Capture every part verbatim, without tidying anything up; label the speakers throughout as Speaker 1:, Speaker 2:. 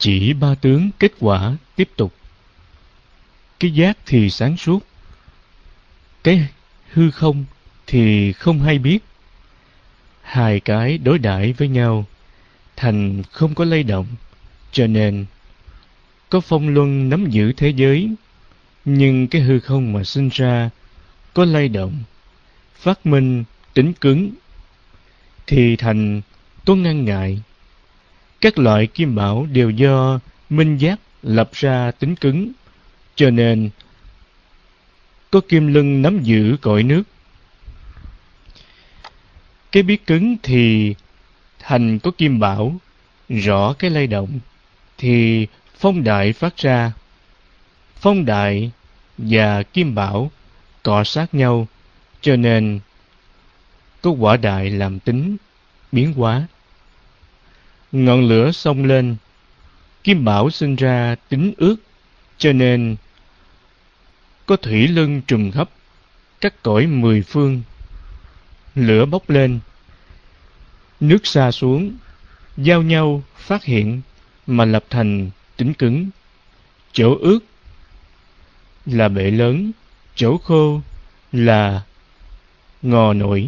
Speaker 1: Chỉ ba tướng kết quả tiếp tục. Cái giác thì sáng suốt, cái hư không thì không hay biết. Hai cái đối đãi với nhau, thành không có lay động, cho nên có phong luân nắm giữ thế giới, nhưng cái hư không mà sinh ra có lay động, phát minh tính cứng, thì thành có ngăn ngại. Các loại kim bảo đều do minh giác lập ra tính cứng, cho nên có kim lân nắm giữ cõi nước. Cái biết cứng thì thành có kim bảo, rõ cái lay động, thì phong đại phát ra. Phong đại và kim bảo cọ sát nhau, cho nên có quả đại làm tính biến hóa. Ngọn lửa xông lên, kim bảo sinh ra tính ướt, cho nên có thủy lân trùm khắp các cõi mười phương. Lửa bốc lên, nước sa xuống, giao nhau phát hiện mà lập thành tính cứng. Chỗ ướt là bể lớn, chỗ khô là ngò nổi.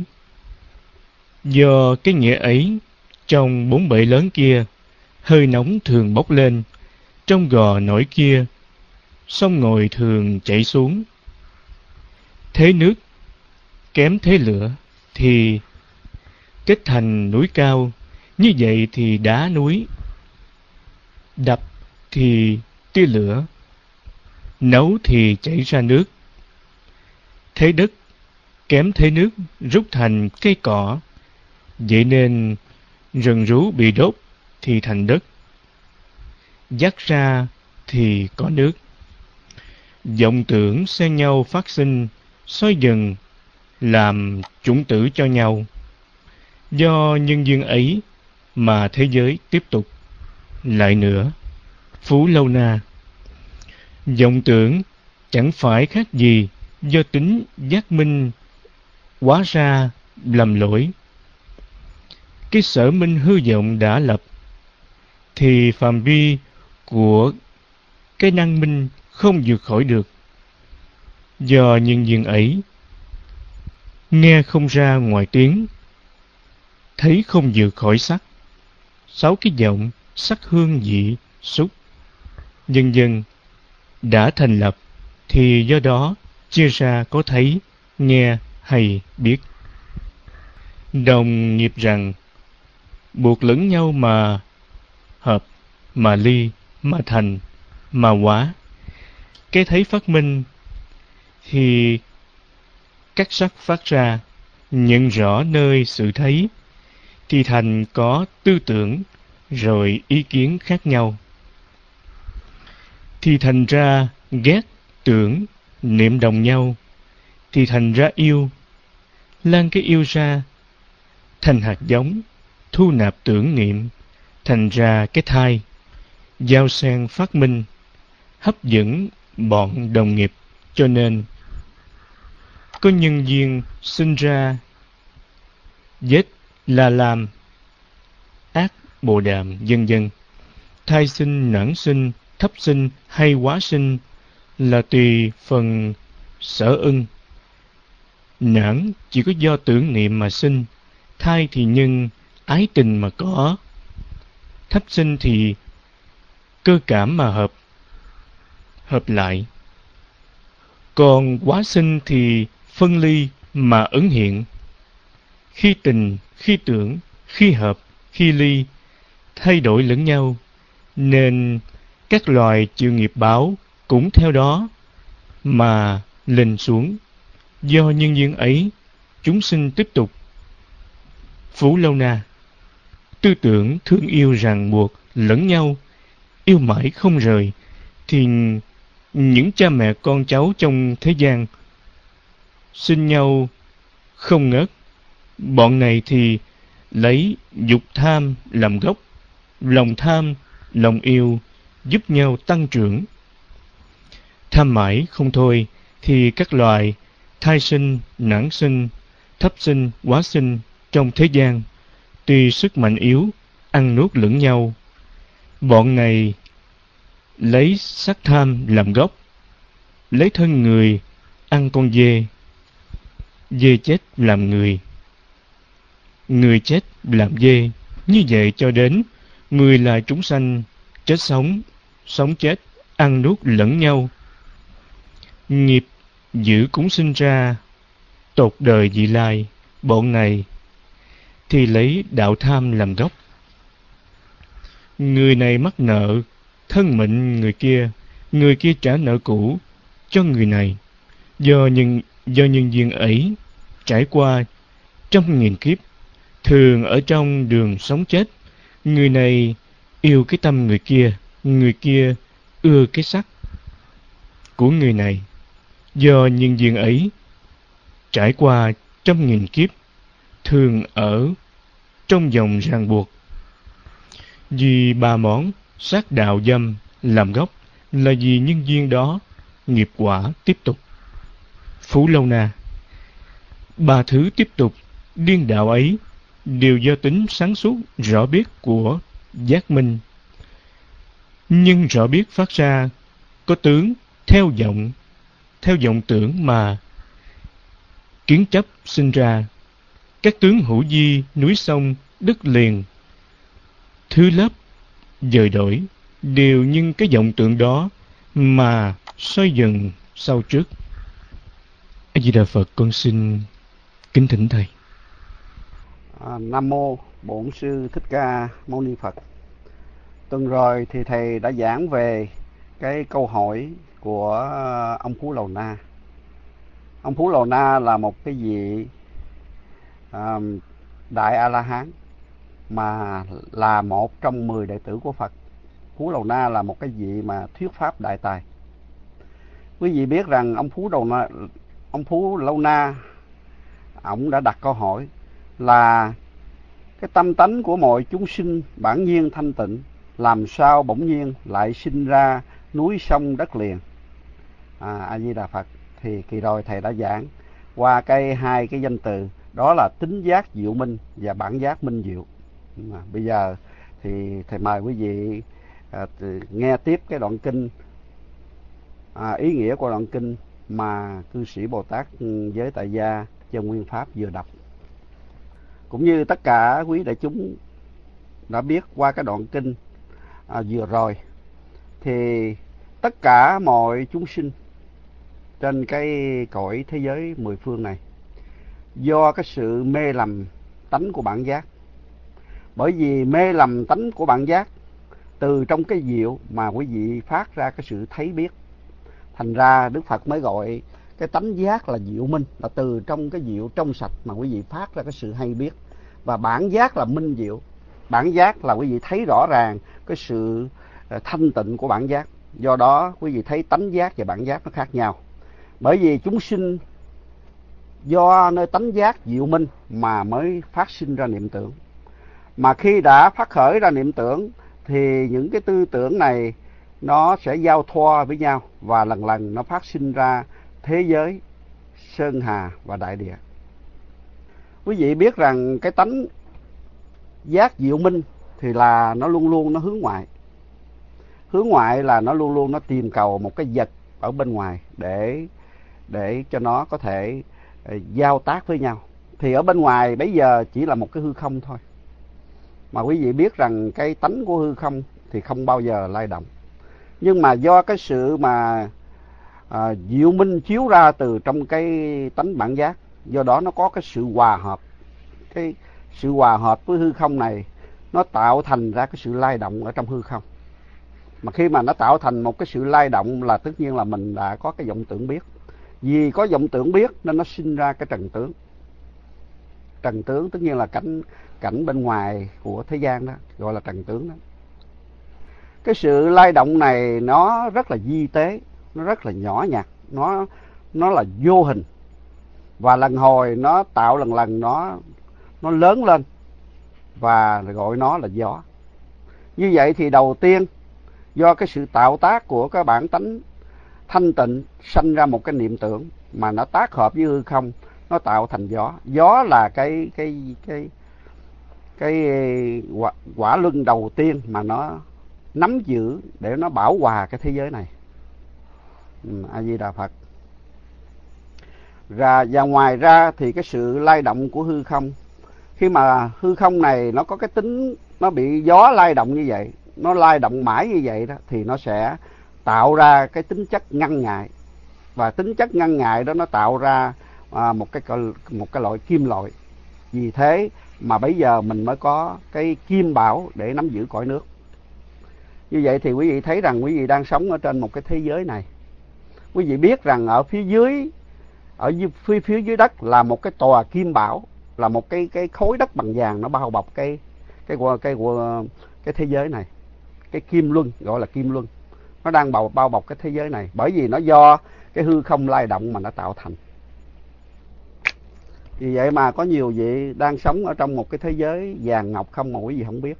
Speaker 1: Do cái nghĩa ấy, trong bốn bể lớn kia, hơi nóng thường bốc lên, trong gò nổi kia, sông ngòi thường chảy xuống. Thế nước kém thế lửa thì kết thành núi cao, như vậy thì đá núi. Đập thì tia lửa, nấu thì chảy ra nước. Thế đất kém thế nước rút thành cây cỏ, vậy nên rừng rú bị đốt thì thành đất, dắt ra thì có nước. Vọng tưởng xen nhau phát sinh, soi dần làm chủng tử cho nhau. Do nhân duyên ấy mà thế giới tiếp tục. Lại nữa, Phú Lâu Na, vọng tưởng chẳng phải khác gì do tính giác minh hóa ra lầm lỗi. Cái sở minh hư vọng đã lập, thì phạm vi của cái năng minh không vượt khỏi được. Do nhân duyên ấy, nghe không ra ngoài tiếng, thấy không vượt khỏi sắc. Sáu cái vọng, sắc hương vị, xúc, dần dần đã thành lập, thì do đó chia ra có thấy, nghe hay biết. Đồng nghiệp rằng, buộc lẫn nhau mà hợp, mà ly, mà thành, mà hóa. Cái thấy phát minh thì các sắc phát ra, nhận rõ nơi sự thấy, thì thành có tư tưởng, rồi ý kiến khác nhau. Thì thành ra ghét, tưởng, niệm đồng nhau, thì thành ra yêu. Lan cái yêu ra, thành hạt giống, thu nạp tưởng niệm, thành ra cái thai, giao xen phát minh, hấp dẫn bọn đồng nghiệp, cho nên có nhân duyên sinh ra vết là làm, ác bồ đàm, vân vân. Thai sinh, nở sinh, thấp sinh hay hóa sinh là tùy phần sở ưng. Nở chỉ có do tưởng niệm mà sinh, thai thì nhân ái tình mà có, thấp sinh thì cơ cảm mà hợp, hợp lại. Còn hóa sinh thì phân ly mà ứng hiện. Khi tình, khi tưởng, khi hợp, khi ly, thay đổi lẫn nhau, nên các loài chịu nghiệp báo cũng theo đó mà lên xuống. Do nhân duyên ấy, chúng sinh tiếp tục. Phú Lâu Na, tư tưởng thương yêu ràng buộc lẫn nhau, yêu mãi không rời, thì những cha mẹ con cháu trong thế gian sinh nhau không ngớt. Bọn này thì lấy dục tham làm gốc, lòng tham, lòng yêu giúp nhau tăng trưởng. Tham mãi không thôi, thì các loài thai sinh, nở sinh, thấp sinh, hóa sinh trong thế gian, tuy sức mạnh yếu, ăn nuốt lẫn nhau. Bọn này lấy sắc tham làm gốc, lấy thân người ăn con dê, dê chết làm người, người chết làm dê, như vậy cho đến mười loài chúng sanh chết sống, sống chết, ăn nuốt lẫn nhau. Nghiệp dữ cũng sinh ra tột đời vị lai, bọn này thì lấy đạo tham làm gốc. Người này mắc nợ, thân mệnh người kia, người kia trả nợ cũ cho người này. Do nhân, do nhân duyên ấy, trải qua trăm nghìn kiếp, thường ở trong đường sống chết, người này yêu cái tâm người kia, người kia ưa cái sắc của người này. Do nhân duyên ấy, trải qua trăm nghìn kiếp, thường ở trong vòng ràng buộc. Vì ba món sát đạo dâm làm gốc, là vì nhân duyên đó nghiệp quả tiếp tục. Phú Lâu Na, ba thứ tiếp tục điên đạo ấy đều do tính sáng suốt rõ biết của giác minh. Nhưng rõ biết phát ra có tướng theo vọng, theo vọng tưởng mà kiến chấp sinh ra. Các tướng hữu di, núi sông, đất liền, thứ lớp, dời đổi, đều nhưng cái vọng tượng đó mà xoay dần sau trước. A Di Đà Phật, con xin kính thỉnh thầy.
Speaker 2: À, Nam mô Bổn Sư Thích Ca Mâu Ni Phật. Tuần rồi thì thầy đã giảng về cái câu hỏi của ông Phú Lầu Na. Ông Phú Lầu Na là một cái vị à, đại A La Hán, mà là một trong mười đệ tử của Phật. Phú Lầu Na là một cái vị mà thuyết pháp đại tài. Quý vị biết rằng ông Phú Lầu Na, ông Phú Lâu Na, ông đã đặt câu hỏi là cái tâm tánh của mọi chúng sinh bản nhiên thanh tịnh, làm sao bỗng nhiên lại sinh ra núi sông đất liền. À, A Di Đà Phật. Thì kỳ rồi thầy đã giảng qua cái hai cái danh từ đó là tính giác diệu minh và bản giác minh diệu. À, bây giờ thì thầy mời quý vị à, nghe tiếp cái đoạn kinh, à, ý nghĩa của đoạn kinh mà cư sĩ Bồ Tát Giới Tại Gia Chân Nguyên Pháp vừa đọc. Cũng như tất cả quý đại chúng đã biết qua cái đoạn kinh à, vừa rồi, thì tất cả mọi chúng sinh trên cái cõi thế giới mười phương này, do cái sự mê lầm tánh của bản giác, bởi vì mê lầm tánh của bản giác, từ trong cái diệu mà quý vị phát ra cái sự thấy biết. Thành ra Đức Phật mới gọi cái tánh giác là diệu minh, là từ trong cái diệu trong sạch mà quý vị phát ra cái sự hay biết. Và bản giác là minh diệu. Bản giác là quý vị thấy rõ ràng cái sự thanh tịnh của bản giác. Do đó quý vị thấy tánh giác và bản giác nó khác nhau. Bởi vì chúng sinh do nơi tánh giác diệu minh mà mới phát sinh ra niệm tưởng. Mà khi đã phát khởi ra niệm tưởng thì những cái tư tưởng này nó sẽ giao thoa với nhau, và lần lần nó phát sinh ra thế giới, sơn hà và đại địa. Quý vị biết rằng cái tánh giác diệu minh thì là nó luôn luôn nó hướng ngoại. Hướng ngoại là nó luôn luôn nó tìm cầu một cái vật ở bên ngoài để để cho nó có thể uh, giao tác với nhau. Thì ở bên ngoài bây giờ chỉ là một cái hư không thôi. Mà quý vị biết rằng cái tánh của hư không thì không bao giờ lay động. Nhưng mà do cái sự mà à, diệu minh chiếu ra từ trong cái tánh bản giác, do đó nó có cái sự hòa hợp. Cái sự hòa hợp với hư không này nó tạo thành ra cái sự lay động ở trong hư không. Mà khi mà nó tạo thành một cái sự lay động là tất nhiên là mình đã có cái vọng tưởng biết. Vì có vọng tưởng biết nên nó sinh ra cái trần tướng. Trần tướng tất nhiên là cảnh cảnh bên ngoài của thế gian đó, gọi là trần tướng đó. Cái sự lay động này nó rất là vi tế, nó rất là nhỏ nhặt, nó nó là vô hình. Và lần hồi nó tạo lần lần nó nó lớn lên, và gọi nó là gió. Như vậy thì đầu tiên do cái sự tạo tác của cái bản tánh thanh tịnh sanh ra một cái niệm tưởng mà nó tác hợp với hư không, nó tạo thành gió. Gió là cái cái cái cái quả, quả luân đầu tiên mà nó nắm giữ để nó bảo hòa cái thế giới này. Ừ, A Di Đà Phật. Và, và ngoài ra thì cái sự lay động của hư không, khi mà hư không này nó có cái tính, nó bị gió lay động như vậy, nó lay động mãi như vậy đó, thì nó sẽ tạo ra cái tính chất ngăn ngại. Và tính chất ngăn ngại đó nó tạo ra à, một cái một cái loại kim loại. Vì thế mà bây giờ mình mới có cái kim bảo để nắm giữ cõi nước. Như vậy thì quý vị thấy rằng quý vị đang sống ở trên một cái thế giới này. Quý vị biết rằng ở phía dưới, ở phía phía dưới đất là một cái tòa kim bảo, là một cái cái khối đất bằng vàng, nó bao bọc cái cái cái cái, cái, cái thế giới này. Cái kim luân, gọi là kim luân, nó đang bao bao bọc cái thế giới này, bởi vì nó do cái hư không lay động mà nó tạo thành. Vì vậy mà có nhiều vị đang sống ở trong một cái thế giới vàng ngọc không mà quý vị không biết.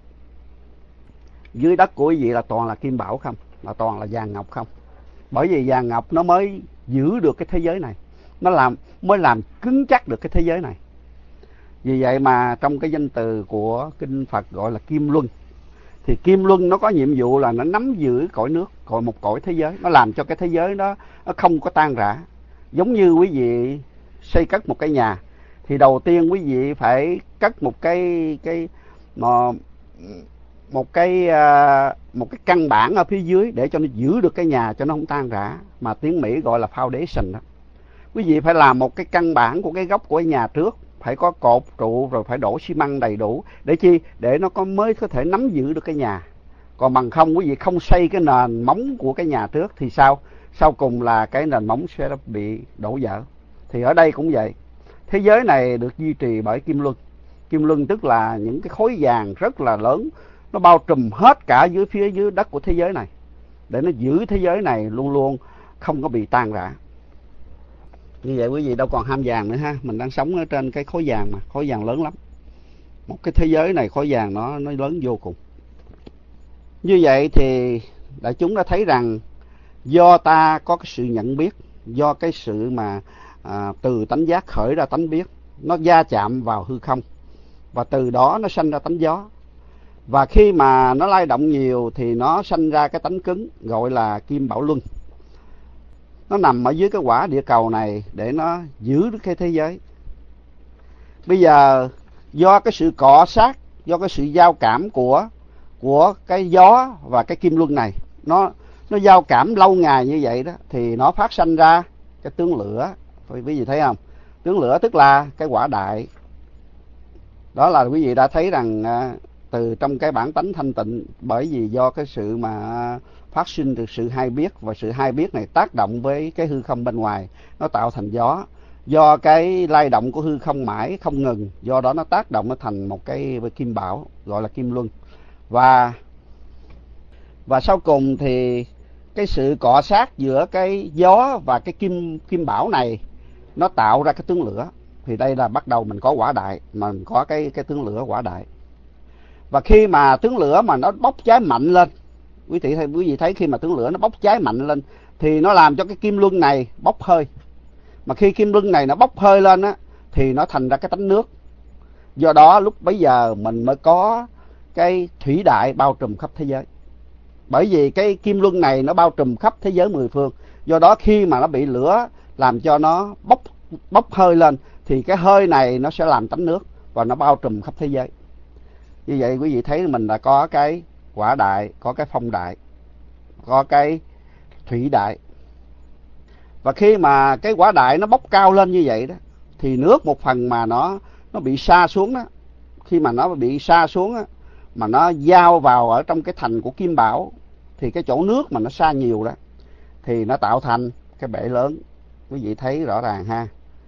Speaker 2: Dưới đất của quý vị là toàn là kim bảo không, là toàn là vàng ngọc không. Bởi vì vàng ngọc nó mới giữ được cái thế giới này, nó làm mới làm cứng chắc được cái thế giới này. Vì vậy mà trong cái danh từ của kinh Phật gọi là kim luân, thì kim luân nó có nhiệm vụ là nó nắm giữ cõi nước, cõi một cõi thế giới, nó làm cho cái thế giới đó nó không có tan rã. Giống như quý vị xây cất một cái nhà, thì đầu tiên quý vị phải cất một cái cái một, một cái một cái căn bản ở phía dưới để cho nó giữ được cái nhà cho nó không tan rã, mà tiếng Mỹ gọi là foundation đó. Quý vị phải làm một cái căn bản của cái gốc của cái nhà trước, phải có cột trụ, rồi phải đổ xi măng đầy đủ, để chi? Để nó có mới có thể nắm giữ được cái nhà. Còn bằng không quý vị không xây cái nền móng của cái nhà trước thì sao? Sau cùng là cái nền móng sẽ bị đổ vỡ. Thì ở đây cũng vậy. Thế giới này được duy trì bởi kim luân. Kim luân tức là những cái khối vàng rất là lớn, nó bao trùm hết cả dưới phía dưới đất của thế giới này, để nó giữ thế giới này luôn luôn không có bị tan rã. Như vậy quý vị đâu còn ham vàng nữa ha. Mình đang sống ở trên cái khối vàng mà, khối vàng lớn lắm. Một cái thế giới này khối vàng nó nó lớn vô cùng. Như vậy thì đại chúng đã thấy rằng do ta có cái sự nhận biết, do cái sự mà à, từ tánh giác khởi ra tánh biết, nó va chạm vào hư không, và từ đó nó sanh ra tánh gió. Và khi mà nó lay động nhiều thì nó sanh ra cái tánh cứng gọi là kim bảo luân. Nó nằm ở dưới cái quả địa cầu này để nó giữ được cái thế giới. Bây giờ do cái sự cọ sát, do cái sự giao cảm của của cái gió và cái kim luân này, nó nó giao cảm lâu ngày như vậy đó, thì nó phát sanh ra cái tướng lửa. Quý vị thấy không? Tướng lửa tức là cái quả đại. Đó là quý vị đã thấy rằng à, từ trong cái bản tánh thanh tịnh, bởi vì do cái sự mà phát sinh từ sự hay biết, và sự hay biết này tác động với cái hư không bên ngoài, nó tạo thành gió. Do cái lay động của hư không mãi không ngừng, do đó nó tác động nó thành một cái kim bảo gọi là kim luân. Và và sau cùng thì cái sự cọ sát giữa cái gió và cái kim kim bảo này nó tạo ra cái tướng lửa. Thì đây là bắt đầu mình có quả đại, mà mình có cái cái tướng lửa quả đại. Và khi mà tướng lửa mà nó bốc cháy mạnh lên, quý vị thấy quý vị thấy khi mà tướng lửa nó bốc cháy mạnh lên thì nó làm cho cái kim luân này bốc hơi. Mà khi kim luân này nó bốc hơi lên á thì nó thành ra cái tánh nước. Do đó lúc bấy giờ mình mới có cái thủy đại bao trùm khắp thế giới. Bởi vì cái kim luân này nó bao trùm khắp thế giới mười phương. Do đó khi mà nó bị lửa làm cho nó bốc bốc hơi lên thì cái hơi này nó sẽ làm tánh nước và nó bao trùm khắp thế giới. Như vậy quý vị thấy mình đã có cái quả đại, có cái phong đại, có cái thủy đại. Và khi mà cái quả đại nó bốc cao lên như vậy đó, thì nước một phần mà nó nó bị sa xuống đó, khi mà nó bị sa xuống đó, mà nó giao vào ở trong cái thành của kim bảo, thì cái chỗ nước mà nó sa nhiều đó thì nó tạo thành cái bể lớn. Quý vị thấy rõ ràng ha.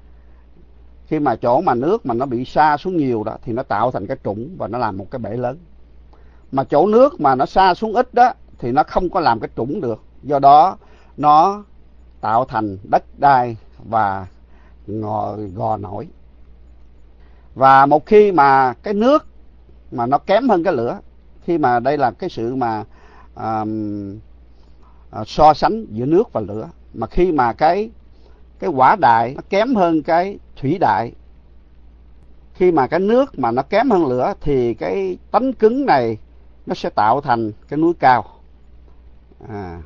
Speaker 2: Khi mà chỗ mà nước mà nó bị sa xuống nhiều đó thì nó tạo thành cái trũng và nó làm một cái bể lớn. Mà chỗ nước mà nó sa xuống ít đó thì nó không có làm cái trũng được. Do đó nó tạo thành đất đai và ngò, gò nổi. Và một khi mà cái nước mà nó kém hơn cái lửa, khi mà đây là cái sự mà à, à, so sánh giữa nước và lửa, mà khi mà cái cái quả đại nó kém hơn cái thủy đại, khi mà cái nước mà nó kém hơn lửa thì cái tánh cứng này nó sẽ tạo thành cái núi cao. À.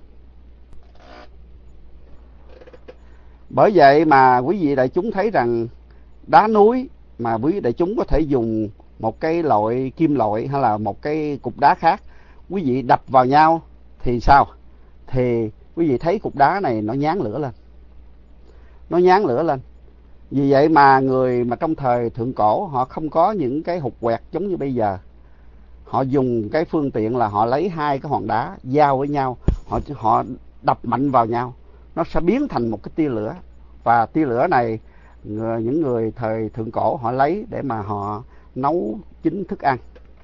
Speaker 2: Bởi vậy mà quý vị đại chúng thấy rằng đá núi mà quý vị đại chúng có thể dùng một cái loại kim loại hay là một cái cục đá khác, quý vị đập vào nhau thì sao? Thì quý vị thấy cục đá này nó nhán lửa lên. Nó nhán lửa lên. Vì vậy mà người mà trong thời thượng cổ họ không có những cái hục quẹt giống như bây giờ. Họ dùng cái phương tiện là họ lấy hai cái hòn đá giao với nhau, họ họ đập mạnh vào nhau, nó sẽ biến thành một cái tia lửa. Và tia lửa này người, những người thời thượng cổ họ lấy để mà họ nấu chín thức ăn.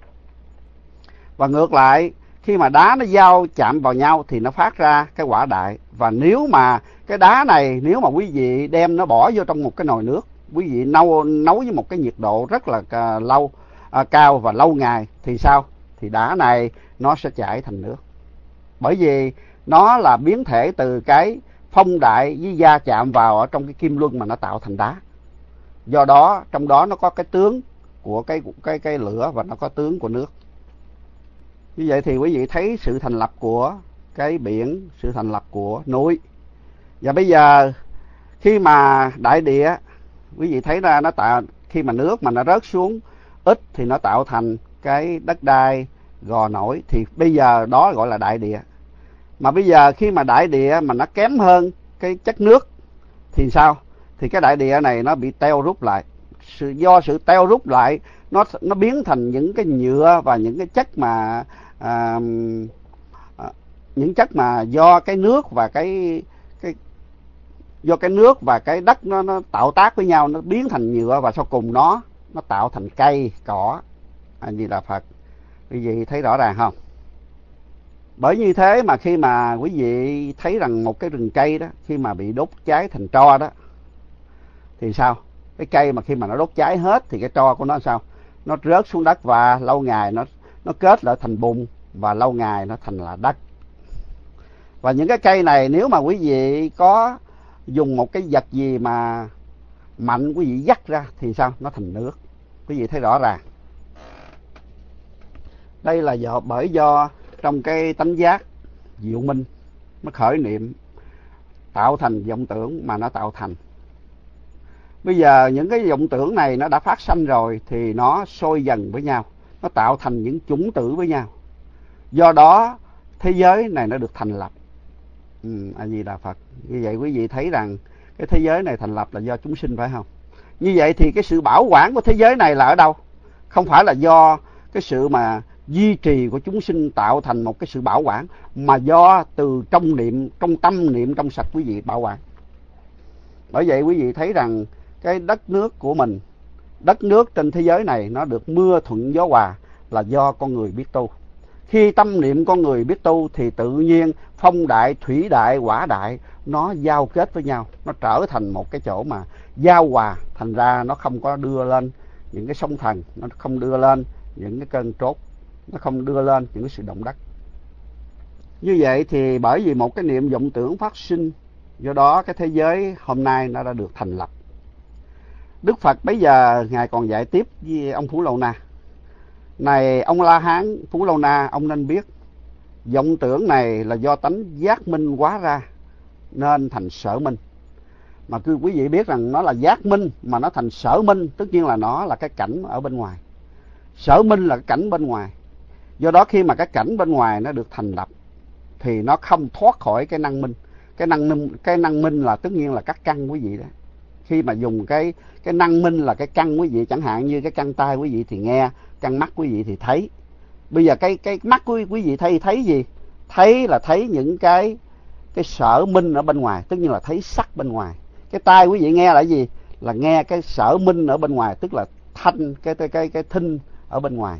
Speaker 2: Và ngược lại, khi mà đá nó giao chạm vào nhau thì nó phát ra cái hỏa đại. Và nếu mà cái đá này, nếu mà quý vị đem nó bỏ vô trong một cái nồi nước, quý vị nấu nấu với một cái nhiệt độ rất là lâu, à, cao và lâu ngày thì sao? Thì đá này nó sẽ chảy thành nước. Bởi vì nó là biến thể từ cái phong đại với va chạm vào ở trong cái kim luân mà nó tạo thành đá. Do đó trong đó nó có cái tướng của cái cái cái lửa và nó có tướng của nước. Như vậy thì quý vị thấy sự thành lập của cái biển, sự thành lập của núi. Và bây giờ khi mà đại địa, quý vị thấy ra nó tạo, khi mà nước mà nó rớt xuống ít thì nó tạo thành cái đất đai gò nổi, thì bây giờ đó gọi là đại địa. Mà bây giờ khi mà đại địa mà nó kém hơn cái chất nước thì sao? Thì cái đại địa này nó bị teo rút lại. Sự do sự teo rút lại, nó nó biến thành những cái nhựa và những cái chất mà à, à, những chất mà do cái nước và cái cái do cái nước và cái đất nó nó tạo tác với nhau, nó biến thành nhựa và sau cùng nó nó tạo thành cây cỏ. A Di Đà Phật. Quý vị thấy rõ ràng không? Bởi như thế mà khi mà quý vị thấy rằng một cái rừng cây đó, khi mà bị đốt cháy thành tro đó thì sao? Cái cây mà khi mà nó đốt cháy hết thì cái tro của nó sao? Nó rớt xuống đất và lâu ngày nó nó kết lại thành bùn và lâu ngày nó thành là đất. Và những cái cây này nếu mà quý vị có dùng một cái vật gì mà mạnh quý vị dắt ra thì sao? Nó thành nước. Quý vị thấy rõ ràng. Đây là do bởi do trong cái tánh giác diệu minh nó khởi niệm tạo thành vọng tưởng mà nó tạo thành. Bây giờ những cái vọng tưởng này nó đã phát sanh rồi thì nó sôi dần với nhau, nó tạo thành những chủng tử với nhau. Do đó thế giới này nó được thành lập. Ừ, A Di Đà Phật. Như vậy quý vị thấy rằng cái thế giới này thành lập là do chúng sinh, phải không? Như vậy thì cái sự bảo quản của thế giới này là ở đâu? Không phải là do cái sự mà duy trì của chúng sinh tạo thành một cái sự bảo quản, mà do từ trong niệm, trong tâm niệm trong sạch quý vị bảo quản. Bởi vậy quý vị thấy rằng cái đất nước của mình, đất nước trên thế giới này nó được mưa thuận gió hòa là do con người biết tu. Khi tâm niệm con người biết tu thì tự nhiên phong đại, thủy đại, hỏa đại nó giao kết với nhau, nó trở thành một cái chỗ mà giao hòa, thành ra nó không có đưa lên những cái sóng thần, nó không đưa lên những cái cơn trốt, nó không đưa lên những cái sự động đất. Như vậy thì bởi vì một cái niệm vọng tưởng phát sinh, do đó cái thế giới hôm nay nó đã được thành lập. Đức Phật bây giờ Ngài còn dạy tiếp với ông Phú Lô Na. Này ông La Hán Phú Lô Na, ông nên biết vọng tưởng này là do tánh giác minh hóa ra nên thành sở minh. Mà cứ quý vị biết rằng nó là giác minh mà nó thành sở minh, tất nhiên là nó là cái cảnh ở bên ngoài. Sở minh là cái cảnh bên ngoài. Do đó khi mà cái cảnh bên ngoài nó được thành lập thì nó không thoát khỏi cái năng minh. Cái năng minh, cái năng minh là tất nhiên là các căn quý vị đó. Khi mà dùng cái cái năng minh là cái căn quý vị, chẳng hạn như cái căn tai quý vị thì nghe, căn mắt quý vị thì thấy. Bây giờ cái cái mắt của quý vị thấy thấy gì? Thấy là thấy những cái cái sở minh ở bên ngoài, tất nhiên là thấy sắc bên ngoài. Cái tai quý vị nghe là gì? Là nghe cái sở minh ở bên ngoài, tức là thanh, cái cái cái cái thinh ở bên ngoài.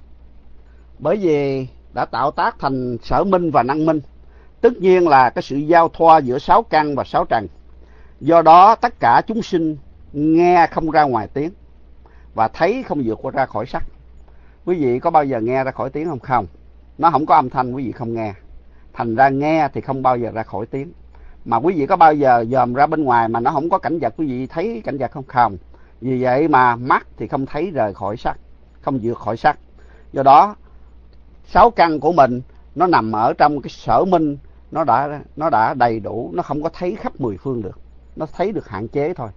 Speaker 2: Bởi vì đã tạo tác thành sở minh và năng minh, tất nhiên là cái sự giao thoa giữa sáu căn và sáu trần. Do đó tất cả chúng sinh nghe không ra ngoài tiếng và thấy không vượt qua ra khỏi sắc. Quý vị có bao giờ nghe ra khỏi tiếng không? Không. Nó không có âm thanh quý vị không nghe. Thành ra nghe thì không bao giờ ra khỏi tiếng. Mà quý vị có bao giờ dòm ra bên ngoài mà nó không có cảnh vật quý vị thấy cảnh vật không? Không. Vì vậy mà mắt thì không thấy rời khỏi sắc, không vượt khỏi sắc. Do đó sáu căn của mình nó nằm ở trong cái sở minh, nó đã nó đã đầy đủ, nó không có thấy khắp mười phương được, nó thấy được hạn chế thôi.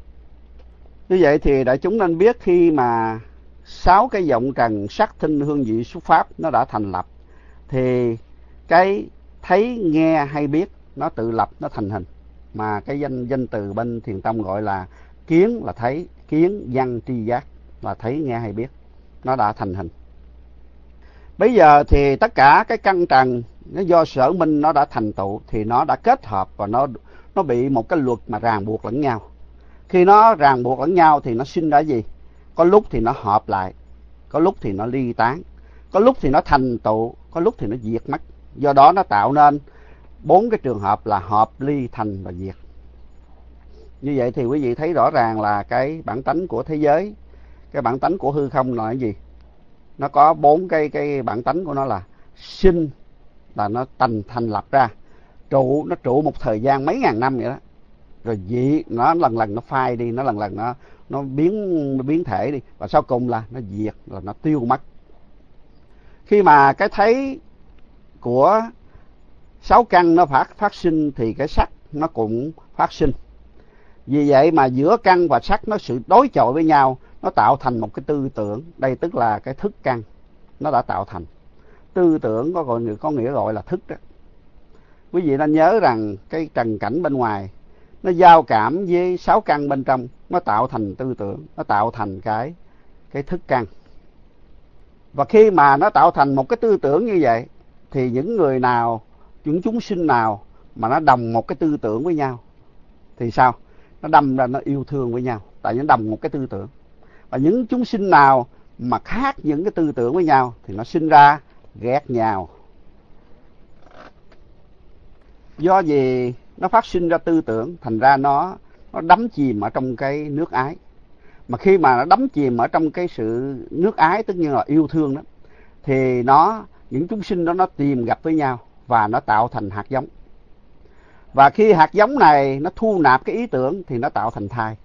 Speaker 2: Như vậy thì đại chúng nên biết, khi mà sáu cái vọng trần sắc thinh hương vị xúc pháp nó đã thành lập, thì cái thấy nghe hay biết nó tự lập, nó thành hình. Mà cái danh danh từ bên Thiền tông gọi là kiến là thấy, kiến văn tri giác là thấy nghe hay biết, nó đã thành hình. Bây giờ thì tất cả cái căn trần nó do sở minh nó đã thành tựu, thì nó đã kết hợp và nó nó bị một cái luật mà ràng buộc lẫn nhau. Khi nó ràng buộc lẫn nhau thì nó sinh ra gì? Có lúc thì nó hợp lại, có lúc thì nó ly tán, có lúc thì nó thành tựu, có lúc thì nó diệt mất. Do đó nó tạo nên bốn cái trường hợp là hợp, ly, thành và diệt. Như vậy thì quý vị thấy rõ ràng là cái bản tánh của thế giới, cái bản tánh của hư không là cái gì? Nó có bốn cái cái bản tánh của nó là sinh là nó thành thành lập ra, trụ nó trụ một thời gian mấy ngàn năm vậy đó, rồi dị nó lần lần nó phai đi, nó lần lần nó nó biến nó biến thể đi, và sau cùng là nó diệt, là nó tiêu mất. Khi mà cái thấy của sáu căn nó phát phát sinh thì cái sắc nó cũng phát sinh. Vì vậy mà giữa căn và sắc nó sự đối chọi với nhau, nó tạo thành một cái tư tưởng. Đây tức là cái thức căn nó đã tạo thành. Tư tưởng có gọi có nghĩa gọi là thức đó. Quý vị nên nhớ rằng cái trần cảnh bên ngoài nó giao cảm với sáu căn bên trong, nó tạo thành tư tưởng, nó tạo thành cái cái thức căn. Và khi mà nó tạo thành một cái tư tưởng như vậy, thì những người nào, những chúng sinh nào mà nó đồng một cái tư tưởng với nhau thì sao? Nó đâm ra nó yêu thương với nhau, tại nó đồng một cái tư tưởng. Và những chúng sinh nào mà khác những cái tư tưởng với nhau thì nó sinh ra ghét nhau. Do gì nó phát sinh ra tư tưởng, thành ra nó nó đắm chìm ở trong cái nước ái. Mà khi mà nó đắm chìm ở trong cái sự nước ái, tức như là yêu thương đó, thì nó những chúng sinh đó nó tìm gặp với nhau và nó tạo thành hạt giống. Và khi hạt giống này nó thu nạp cái ý tưởng thì nó tạo thành thai.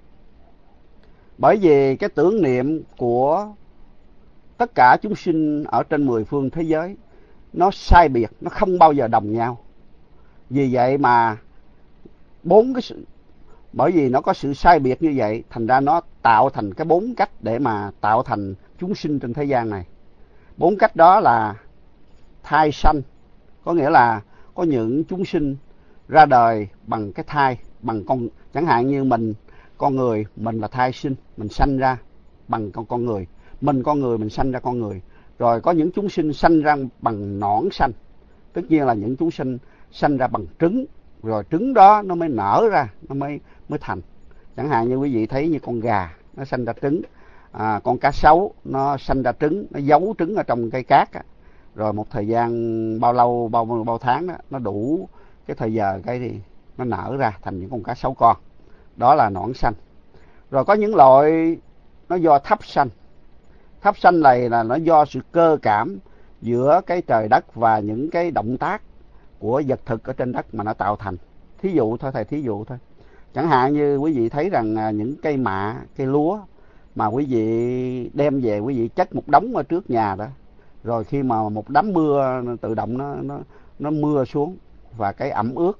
Speaker 2: Bởi vì cái tưởng niệm của tất cả chúng sinh ở trên mười phương thế giới nó sai biệt, nó không bao giờ đồng nhau. Vì vậy mà bốn cái sự bởi vì nó có sự sai biệt như vậy, thành ra nó tạo thành cái bốn cách để mà tạo thành chúng sinh trên thế gian này. Bốn cách đó là thai sanh, có nghĩa là có những chúng sinh ra đời bằng cái thai, bằng con, chẳng hạn như mình con người, mình là thai sinh, mình sanh ra bằng con con người, mình con người mình sanh ra con người. Rồi có những chúng sinh sanh ra bằng nõn sanh, tất nhiên là những chúng sinh sanh ra bằng trứng, rồi trứng đó nó mới nở ra, nó mới mới thành. Chẳng hạn như quý vị thấy như con gà nó sanh ra trứng, à, con cá sấu nó sanh ra trứng, nó giấu trứng ở trong cây cát á. Rồi một thời gian bao lâu bao bao tháng đó, nó đủ cái thời giờ cái thì nó nở ra thành những con cá sấu con, đó là nõn sanh. Rồi có những loại nó do thấp sanh. Thấp sanh này là nó do sự cơ cảm giữa cái trời đất và những cái động tác của vật thực ở trên đất mà nó tạo thành. Thí dụ thôi thầy, thí dụ thôi. Chẳng hạn như quý vị thấy rằng những cây mạ, cây lúa mà quý vị đem về, quý vị chất một đống ở trước nhà đó, rồi khi mà một đám mưa tự động nó nó nó mưa xuống và cái ẩm ướt.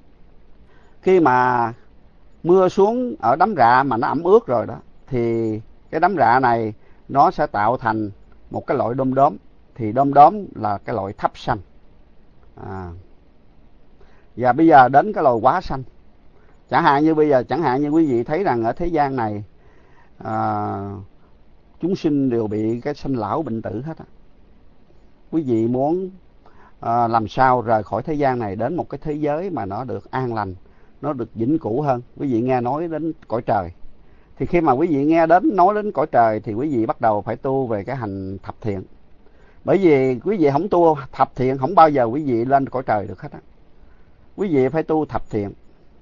Speaker 2: Khi mà mưa xuống ở đám rạ mà nó ẩm ướt rồi đó, thì cái đám rạ này nó sẽ tạo thành một cái loại đom đóm, thì đom đóm là cái loại thấp sanh. À. Và bây giờ đến cái loại quá sanh. Chẳng hạn như bây giờ, chẳng hạn như quý vị thấy rằng ở thế gian này à, chúng sinh đều bị cái sanh lão bệnh tử hết á. Quý vị muốn à, làm sao rời khỏi thế gian này đến một cái thế giới mà nó được an lành, nó được vĩnh cửu hơn. Quý vị nghe nói đến cõi trời, thì khi mà quý vị nghe đến nói đến cõi trời thì quý vị bắt đầu phải tu về cái hành thập thiện. Bởi vì quý vị không tu thập thiện, không bao giờ quý vị lên cõi trời được hết á. Quý vị phải tu thập thiện.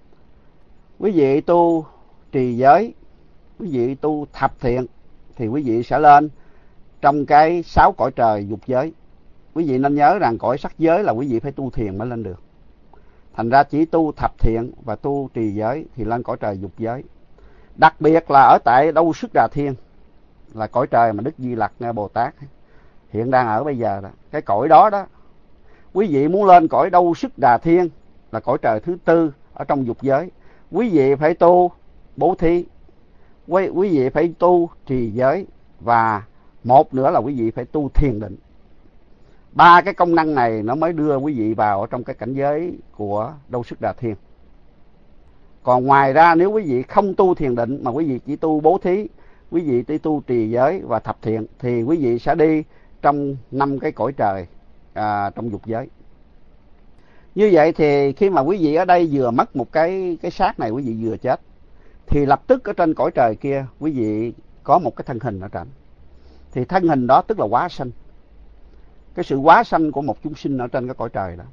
Speaker 2: Quý vị tu trì giới, quý vị tu thập thiện thì quý vị sẽ lên trong cái sáu cõi trời dục giới. Quý vị nên nhớ rằng cõi sắc giới là quý vị phải tu thiền mới lên được. Thành ra chỉ tu thập thiện và tu trì giới thì lên cõi trời dục giới. Đặc biệt là ở tại Đâu Sức Đà Thiên, là cõi trời mà Đức Di Lặc Bồ Tát hiện đang ở bây giờ đó, cái cõi đó đó, quý vị muốn lên cõi Đâu Sức Đà Thiên là cõi trời thứ tư ở trong dục giới, quý vị phải tu bố thí, quý, quý vị phải tu trì giới, và một nữa là quý vị phải tu thiền định. Ba cái công năng này nó mới đưa quý vị vào trong cái cảnh giới của Đâu Sức Đà Thiên. Còn ngoài ra nếu quý vị không tu thiền định mà quý vị chỉ tu bố thí, quý vị chỉ tu trì giới và thập thiện, thì quý vị sẽ đi trong năm cái cõi trời à, trong dục giới. Như vậy thì khi mà quý vị ở đây vừa mất một cái cái xác này, quý vị vừa chết, thì lập tức ở trên cõi trời kia quý vị có một cái thân hình ở trên. Thì thân hình đó tức là hóa sanh, cái sự hóa sanh của một chúng sinh ở trên cái cõi trời đó.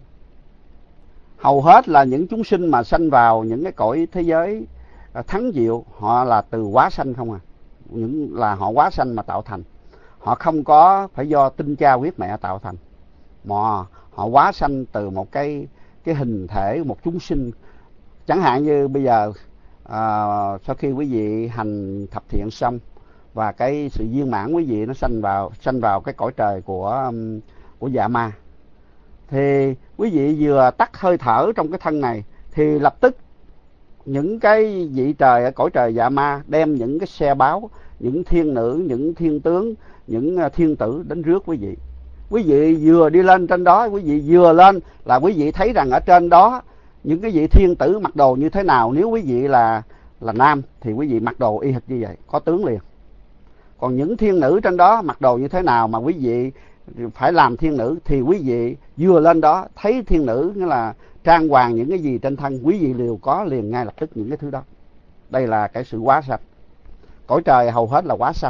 Speaker 2: Hầu hết là những chúng sinh mà sanh vào những cái cõi thế giới thắng diệu, họ là từ hóa sanh không à, những là họ hóa sanh mà tạo thành, họ không có phải do tinh cha huyết mẹ tạo thành, mà họ hóa sanh từ một cái cái hình thể một chúng sinh. Chẳng hạn như bây giờ à, sau khi quý vị hành thập thiện xong và cái sự viên mãn quý vị nó sanh vào sanh vào cái cõi trời của của dạ ma, thì quý vị vừa tắt hơi thở trong cái thân này thì lập tức những cái vị trời ở cõi trời dạ ma đem những cái xe báo, những thiên nữ, những thiên tướng, những thiên tử đến rước quý vị. Quý vị vừa đi lên trên đó, quý vị vừa lên là quý vị thấy rằng ở trên đó những cái vị thiên tử mặc đồ như thế nào. Nếu quý vị là là nam thì quý vị mặc đồ y hệt như vậy, có tướng liền. Còn những thiên nữ trên đó mặc đồ như thế nào mà quý vị phải làm thiên nữ, thì quý vị vừa lên đó thấy thiên nữ nghĩa là trang hoàng những cái gì trên thân, quý vị đều có liền ngay lập tức những cái thứ đó. Đây là cái sự hóa sanh. Cõi trời hầu hết là hóa sanh.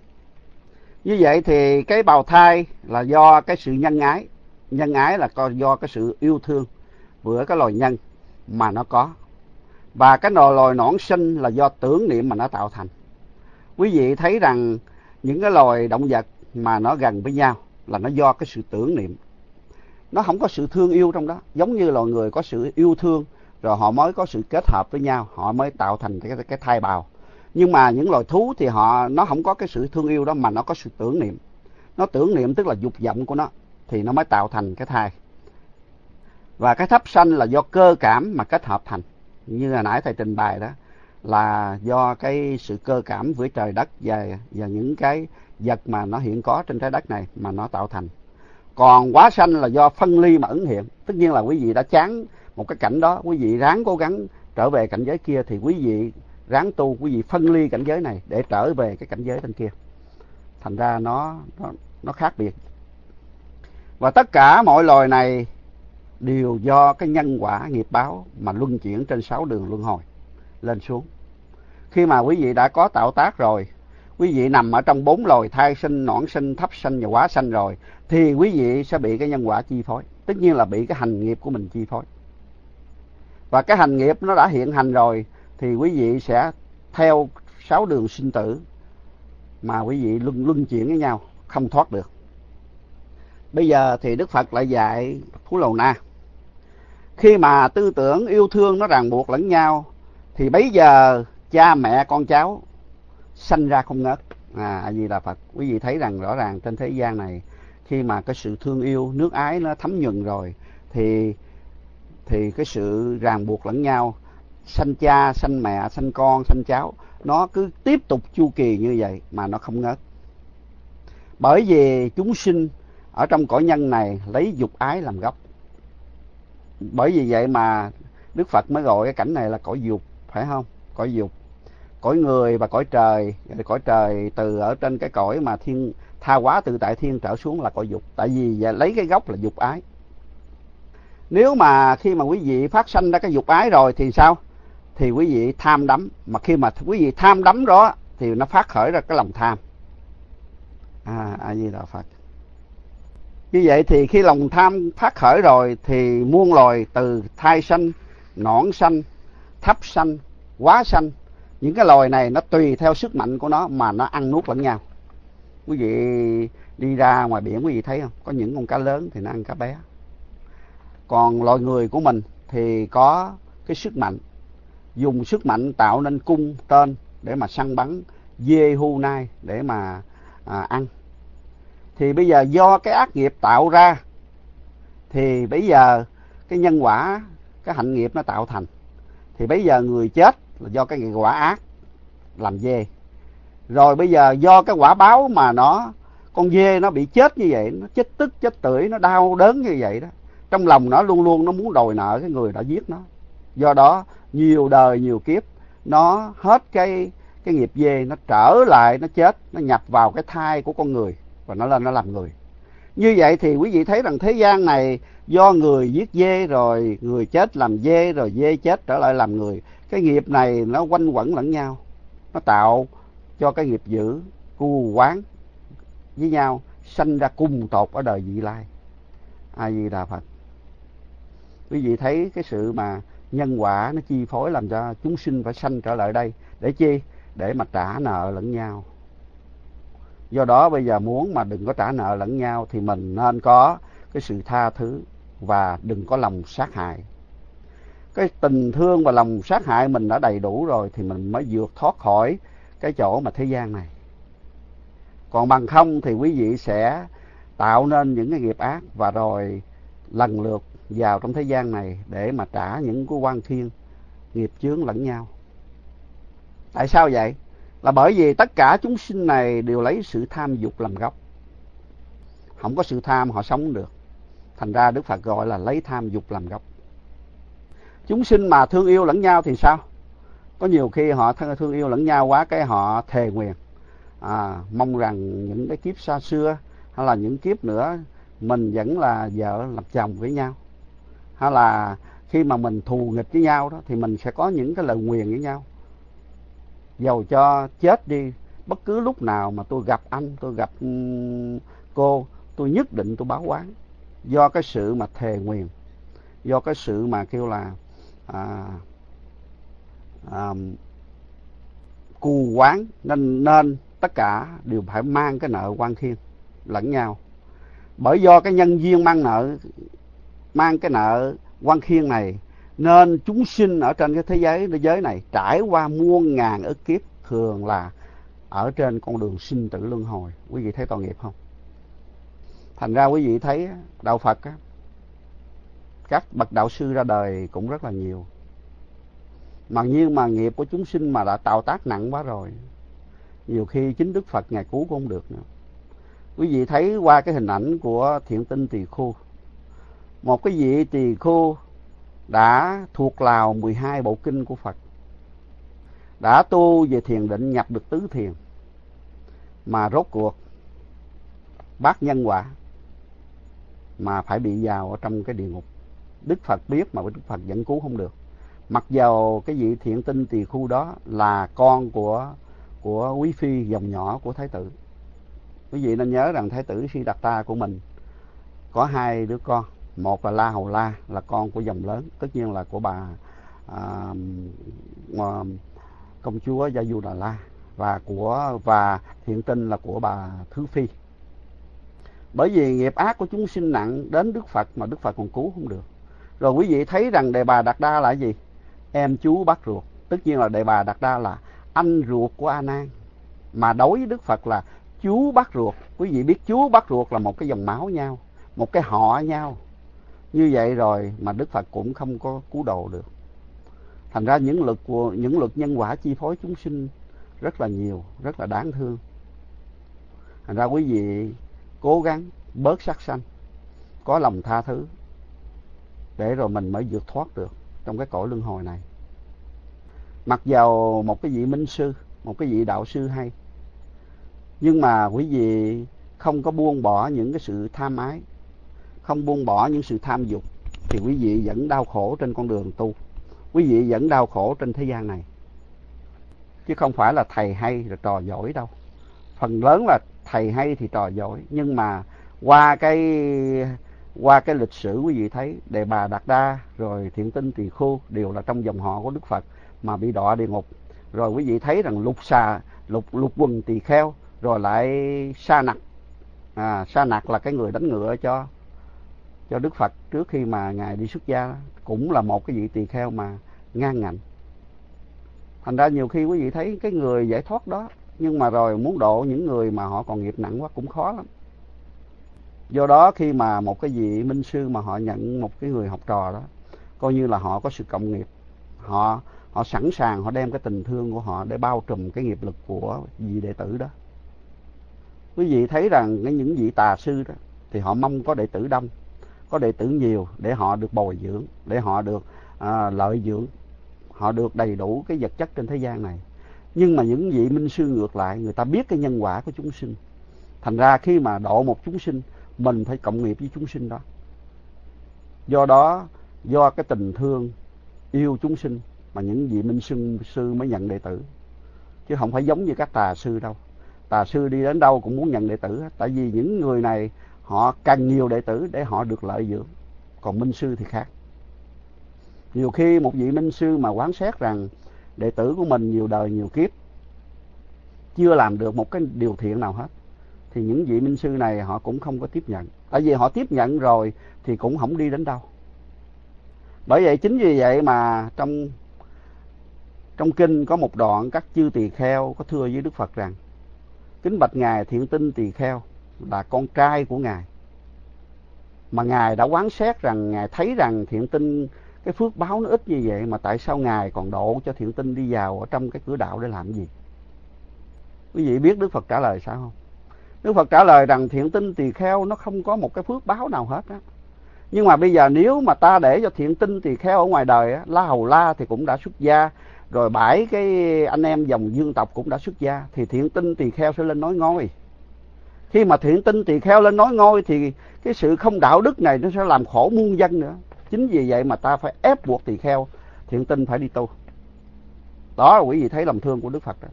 Speaker 2: Như vậy thì cái bào thai là do cái sự nhân ái. Nhân ái là do cái sự yêu thương giữa cái loài nhân mà nó có. Và cái loài nõn sinh là do tưởng niệm mà nó tạo thành. Quý vị thấy rằng những cái loài động vật mà nó gần với nhau là nó do cái sự tưởng niệm. Nó không có sự thương yêu trong đó. Giống như loài người có sự yêu thương, rồi họ mới có sự kết hợp với nhau, họ mới tạo thành cái, cái thai bào. Nhưng mà những loài thú thì họ nó không có cái sự thương yêu đó, mà nó có sự tưởng niệm. Nó tưởng niệm tức là dục vọng của nó, thì nó mới tạo thành cái thai. Và cái thấp sanh là do cơ cảm mà kết hợp thành. Như hồi nãy thầy trình bày đó, là do cái sự cơ cảm với trời đất và, và những cái vật mà nó hiện có trên trái đất này mà nó tạo thành. Còn hóa sanh là do phân ly mà ứng hiện. Tất nhiên là quý vị đã chán một cái cảnh đó, quý vị ráng cố gắng trở về cảnh giới kia, thì quý vị ráng tu, quý vị phân ly cảnh giới này để trở về cái cảnh giới bên kia. Thành ra nó, nó, nó khác biệt. Và tất cả mọi loài này đều do cái nhân quả nghiệp báo mà luân chuyển trên sáu đường luân hồi lên xuống. Khi mà quý vị đã có tạo tác rồi, quý vị nằm ở trong bốn loài thai sinh, nõn sinh, thấp sinh và hóa sanh rồi, thì quý vị sẽ bị cái nhân quả chi phối. Tất nhiên là bị cái hành nghiệp của mình chi phối. Và cái hành nghiệp nó đã hiện hành rồi thì quý vị sẽ theo sáu đường sinh tử mà quý vị luân luân chuyển với nhau, không thoát được. Bây giờ thì Đức Phật lại dạy Phú Lầu Na. Khi mà tư tưởng yêu thương nó ràng buộc lẫn nhau, thì bấy giờ cha mẹ con cháu sanh ra không ngớt. À, A Di Đà Phật. Quý vị thấy rằng rõ ràng trên thế gian này, khi mà cái sự thương yêu, nước ái nó thấm nhuần rồi, thì thì cái sự ràng buộc lẫn nhau, sanh cha, sanh mẹ, sanh con, sanh cháu, nó cứ tiếp tục chu kỳ như vậy mà nó không ngớt. Bởi vì chúng sinh ở trong cõi nhân này lấy dục ái làm gốc. Bởi vì vậy mà Đức Phật mới gọi cái cảnh này là cõi dục, phải không? Cõi dục. Cõi người và cõi trời, cõi trời từ ở trên cái cõi mà thiên tha hóa tự tại thiên trở xuống là cõi dục. Tại vì lấy cái gốc là dục ái. Nếu mà khi mà quý vị phát sanh ra cái dục ái rồi thì sao? Thì quý vị tham đắm. Mà khi mà quý vị tham đắm đó thì nó phát khởi ra cái lòng tham. À, A Di Đà Phật. Như vậy thì khi lòng tham phát khởi rồi thì muôn loài từ thai sanh, nõn sanh, thấp sanh, hóa sanh, những cái loài này nó tùy theo sức mạnh của nó mà nó ăn nuốt lẫn nhau. Quý vị đi ra ngoài biển quý vị thấy không? Có những con cá lớn thì nó ăn cá bé. Còn loài người của mình thì có cái sức mạnh, dùng sức mạnh tạo nên cung tên để mà săn bắn dê hưu nai để mà à, ăn. Thì bây giờ do cái ác nghiệp tạo ra, thì bây giờ cái nhân quả, cái hạnh nghiệp nó tạo thành. Thì bây giờ người chết là do cái quả ác làm dê. Rồi bây giờ do cái quả báo mà nó, con dê nó bị chết như vậy, nó chết tức chết tưởi, nó đau đớn như vậy đó, trong lòng nó luôn luôn nó muốn đòi nợ cái người đã giết nó. Do đó nhiều đời nhiều kiếp nó hết cái cái nghiệp dê, nó trở lại, nó chết, nó nhập vào cái thai của con người và nó lên nó làm người. Như vậy thì quý vị thấy rằng thế gian này do người giết dê, rồi người chết làm dê, rồi dê chết trở lại làm người. Cái nghiệp này nó quanh quẩn lẫn nhau, nó tạo cho cái nghiệp dữ cù quán với nhau, sanh ra cùng tột ở đời vị lai. A Di Đà Phật. Quý vị thấy cái sự mà nhân quả nó chi phối làm cho chúng sinh phải sanh trở lại đây để chi? Để mà trả nợ lẫn nhau. Do đó bây giờ muốn mà đừng có trả nợ lẫn nhau thì mình nên có cái sự tha thứ và đừng có lòng sát hại. Cái tình thương và lòng sát hại mình đã đầy đủ rồi thì mình mới vượt thoát khỏi cái chỗ mà thế gian này. Còn bằng không thì quý vị sẽ tạo nên những cái nghiệp ác và rồi lần lượt vào trong thế gian này để mà trả những cái oan khiên nghiệp chướng lẫn nhau. Tại sao vậy? Là bởi vì tất cả chúng sinh này đều lấy sự tham dục làm gốc. Không có sự tham họ sống được. Thành ra Đức Phật gọi là lấy tham dục làm gốc. Chúng sinh mà thương yêu lẫn nhau thì sao? Có nhiều khi họ thương yêu lẫn nhau quá, cái họ thề nguyền, à, mong rằng những cái kiếp xa xưa hay là những kiếp nữa mình vẫn là vợ làm chồng với nhau, hay là khi mà mình thù nghịch với nhau đó thì mình sẽ có những cái lời nguyền với nhau. Dầu cho chết đi, bất cứ lúc nào mà tôi gặp anh, tôi gặp cô, tôi nhất định tôi báo oán. Do cái sự mà thề nguyền, do cái sự mà kêu là à, à, cù quán, nên nên tất cả đều phải mang cái nợ oan khiên lẫn nhau. Bởi do cái nhân duyên mang nợ, mang cái nợ oan khiên này, nên chúng sinh ở trên cái thế giới thế giới này trải qua muôn ngàn ức kiếp, thường là ở trên con đường sinh tử luân hồi. Quý vị thấy tội nghiệp không? Thành ra quý vị thấy đạo Phật á, các bậc đạo sư ra đời cũng rất là nhiều, mà nhưng mà nghiệp của chúng sinh mà đã tạo tác nặng quá rồi, nhiều khi chính Đức Phật Ngài cứu cũng không được nữa. Quý vị thấy qua cái hình ảnh của Thiện Tinh Tỳ Khưu, một cái vị tỳ khưu đã thuộc lào mười hai bộ kinh của Phật, đã tu về thiền định nhập được tứ thiền, mà rốt cuộc bác nhân quả mà phải bị vào ở trong cái địa ngục. Đức Phật biết mà Đức Phật vẫn cứu không được. Mặc dầu cái vị Thiện Tinh Tỳ Khưu đó là con của của quý phi dòng nhỏ của Thái tử. Quý vị nên nhớ rằng Thái tử Siddhartha của mình có hai đứa con. Một là La Hầu La, là con của dòng lớn, tất nhiên là của bà à, công chúa Gia Du Đà La, và của và Thiện Tinh là của bà Thứ Phi. Bởi vì nghiệp ác của chúng sinh nặng đến Đức Phật mà Đức Phật còn cứu không được. Rồi quý vị thấy rằng Đề Bà Đạt Đa là gì? Em chú bác ruột. Tất nhiên là Đề Bà Đạt Đa là anh ruột của A Nan, mà đối với Đức Phật là chú bác ruột. Quý vị biết chú bác ruột là một cái dòng máu nhau, một cái họ nhau. Như vậy rồi mà Đức Phật cũng không có cứu độ được. Thành ra những lực của những lực nhân quả chi phối chúng sinh rất là nhiều, rất là đáng thương. Thành ra quý vị cố gắng bớt sát sanh, có lòng tha thứ, để rồi mình mới vượt thoát được trong cái cõi luân hồi này. Mặc dầu một cái vị minh sư, một cái vị đạo sư hay, nhưng mà quý vị không có buông bỏ những cái sự tham ái, không buông bỏ những sự tham dục, thì quý vị vẫn đau khổ trên con đường tu. Quý vị vẫn đau khổ trên thế gian này. Chứ không phải là thầy hay rồi trò giỏi đâu. Phần lớn là thầy hay thì trò giỏi, nhưng mà qua cái qua cái lịch sử quý vị thấy Đề Bà Đạt Đa rồi Thiện Tinh Tỳ Khưu đều là trong dòng họ của Đức Phật mà bị đọa địa ngục. Rồi quý vị thấy rằng Lục Xà, Lục Lục Quần Tỳ Kheo, rồi lại Sa Nặc. À, Sa Nặc là cái người đánh ngựa cho cho Đức Phật trước khi mà Ngài đi xuất gia, cũng là một cái vị tỳ kheo mà ngang ngạnh. Thành ra nhiều khi quý vị thấy cái người giải thoát đó, nhưng mà rồi muốn độ những người mà họ còn nghiệp nặng quá cũng khó lắm. Do đó khi mà một cái vị minh sư mà họ nhận một cái người học trò đó, coi như là họ có sự cộng nghiệp, họ họ sẵn sàng họ đem cái tình thương của họ để bao trùm cái nghiệp lực của vị đệ tử đó. Quý vị thấy rằng cái những vị tà sư đó thì họ mong có đệ tử đông, có đệ tử nhiều để họ được bồi dưỡng, để họ được à, lợi dưỡng, họ được đầy đủ cái vật chất trên thế gian này. Nhưng mà những vị minh sư ngược lại, người ta biết cái nhân quả của chúng sinh. Thành ra khi mà độ một chúng sinh, mình phải cộng nghiệp với chúng sinh đó. Do đó, do cái tình thương yêu chúng sinh mà những vị minh sư, sư mới nhận đệ tử. Chứ không phải giống như các tà sư đâu. Tà sư đi đến đâu cũng muốn nhận đệ tử. Tại vì những người này họ cần nhiều đệ tử để họ được lợi dưỡng. Còn minh sư thì khác. Nhiều khi một vị minh sư mà quán xét rằng đệ tử của mình nhiều đời nhiều kiếp chưa làm được một cái điều thiện nào hết, thì những vị minh sư này họ cũng không có tiếp nhận. Tại vì họ tiếp nhận rồi thì cũng không đi đến đâu. Bởi vậy chính vì vậy mà trong trong kinh có một đoạn các chư tỳ kheo có thưa với Đức Phật rằng: kính bạch ngài, Thiện Tinh tỳ kheo là con trai của ngài, mà ngài đã quán xét rằng ngài thấy rằng Thiện Tinh cái phước báo nó ít như vậy, mà tại sao ngài còn độ cho Thiện Tinh đi vào ở trong cái cửa đạo để làm gì? Quý vị biết Đức Phật trả lời sao không? Đức Phật trả lời rằng Thiện Tinh tỳ kheo nó không có một cái phước báo nào hết á. Nhưng mà bây giờ nếu mà ta để cho Thiện Tinh tỳ kheo ở ngoài đời á, La Hầu La thì cũng đã xuất gia, rồi bảy cái anh em dòng dương tộc cũng đã xuất gia, thì Thiện Tinh tỳ kheo sẽ lên nói ngôi. Khi mà Thiện Tinh tỳ kheo lên nói ngôi thì cái sự không đạo đức này nó sẽ làm khổ muôn dân nữa. Chính vì vậy mà ta phải ép buộc tỳ kheo Thiện Tinh phải đi tu. Đó là quý vị thấy lòng thương của Đức Phật đó.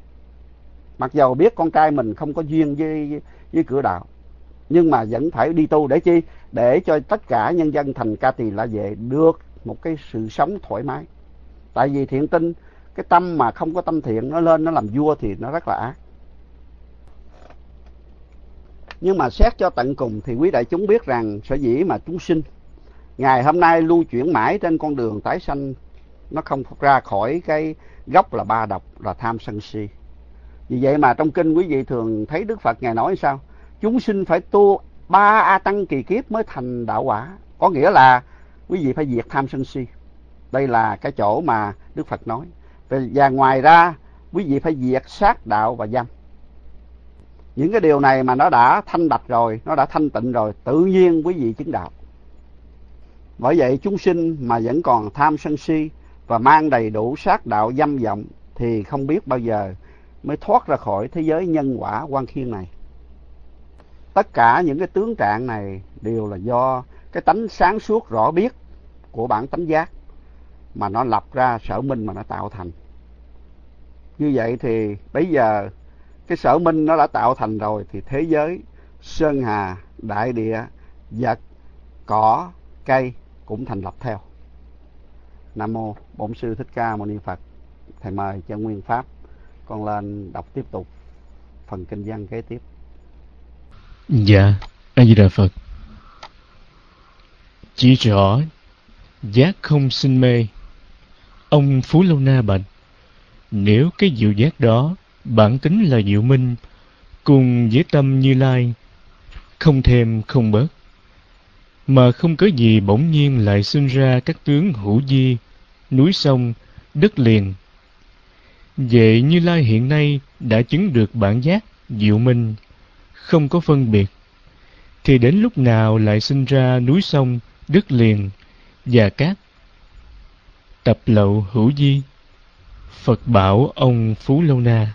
Speaker 2: Mặc dầu biết con trai mình không có duyên với, với, với cửa đạo, nhưng mà vẫn phải đi tu để chi? Để cho tất cả nhân dân thành Ca Tỳ La Vệ được một cái sự sống thoải mái. Tại vì Thiện Tinh, cái tâm mà không có tâm thiện, nó lên nó làm vua thì nó rất là ác. Nhưng mà xét cho tận cùng thì quý đại chúng biết rằng sở dĩ mà chúng sinh ngày hôm nay lưu chuyển mãi trên con đường tái sanh, nó không ra khỏi cái gốc là ba độc, là tham sân si. Vì vậy mà trong kinh quý vị thường thấy Đức Phật ngài nói sao? Chúng sinh phải tu ba a tăng kỳ kiếp mới thành đạo quả. Có nghĩa là quý vị phải diệt tham sân si. Đây là cái chỗ mà Đức Phật nói. Và ngoài ra quý vị phải diệt sát đạo và dâm. Những cái điều này mà nó đã thanh bạch rồi, nó đã thanh tịnh rồi, tự nhiên quý vị chứng đạo. Bởi vậy chúng sinh mà vẫn còn tham sân si và mang đầy đủ sát đạo dâm vọng thì không biết bao giờ mới thoát ra khỏi thế giới nhân quả quan khiên này. Tất cả những cái tướng trạng này đều là do cái tánh sáng suốt rõ biết của bản tánh giác mà nó lập ra sở minh mà nó tạo thành. Như vậy thì bây giờ cái sở minh nó đã tạo thành rồi thì thế giới, sơn hà, đại địa, vật, cỏ, cây cũng thành lập theo. Nam mô Bổn Sư Thích Ca Mâu Ni Phật. Thầy mời cho Nguyên Pháp con lên đọc tiếp tục phần kinh văn kế tiếp.
Speaker 1: Dạ, A Di Đà Phật. Chỉ rõ giác không sinh mê. Ông Phú Lâu Na bạch: nếu cái diệu giác đó bản tính là diệu minh, cùng với tâm Như Lai, không thêm không bớt, mà không có gì bỗng nhiên lại sinh ra các tướng hữu vi, núi sông, đất liền. Vậy Như Lai hiện nay đã chứng được bản giác diệu minh, không có phân biệt, thì đến lúc nào lại sinh ra núi sông, đất liền và các tập lậu hữu vi? Phật bảo ông Phú Lâu Na: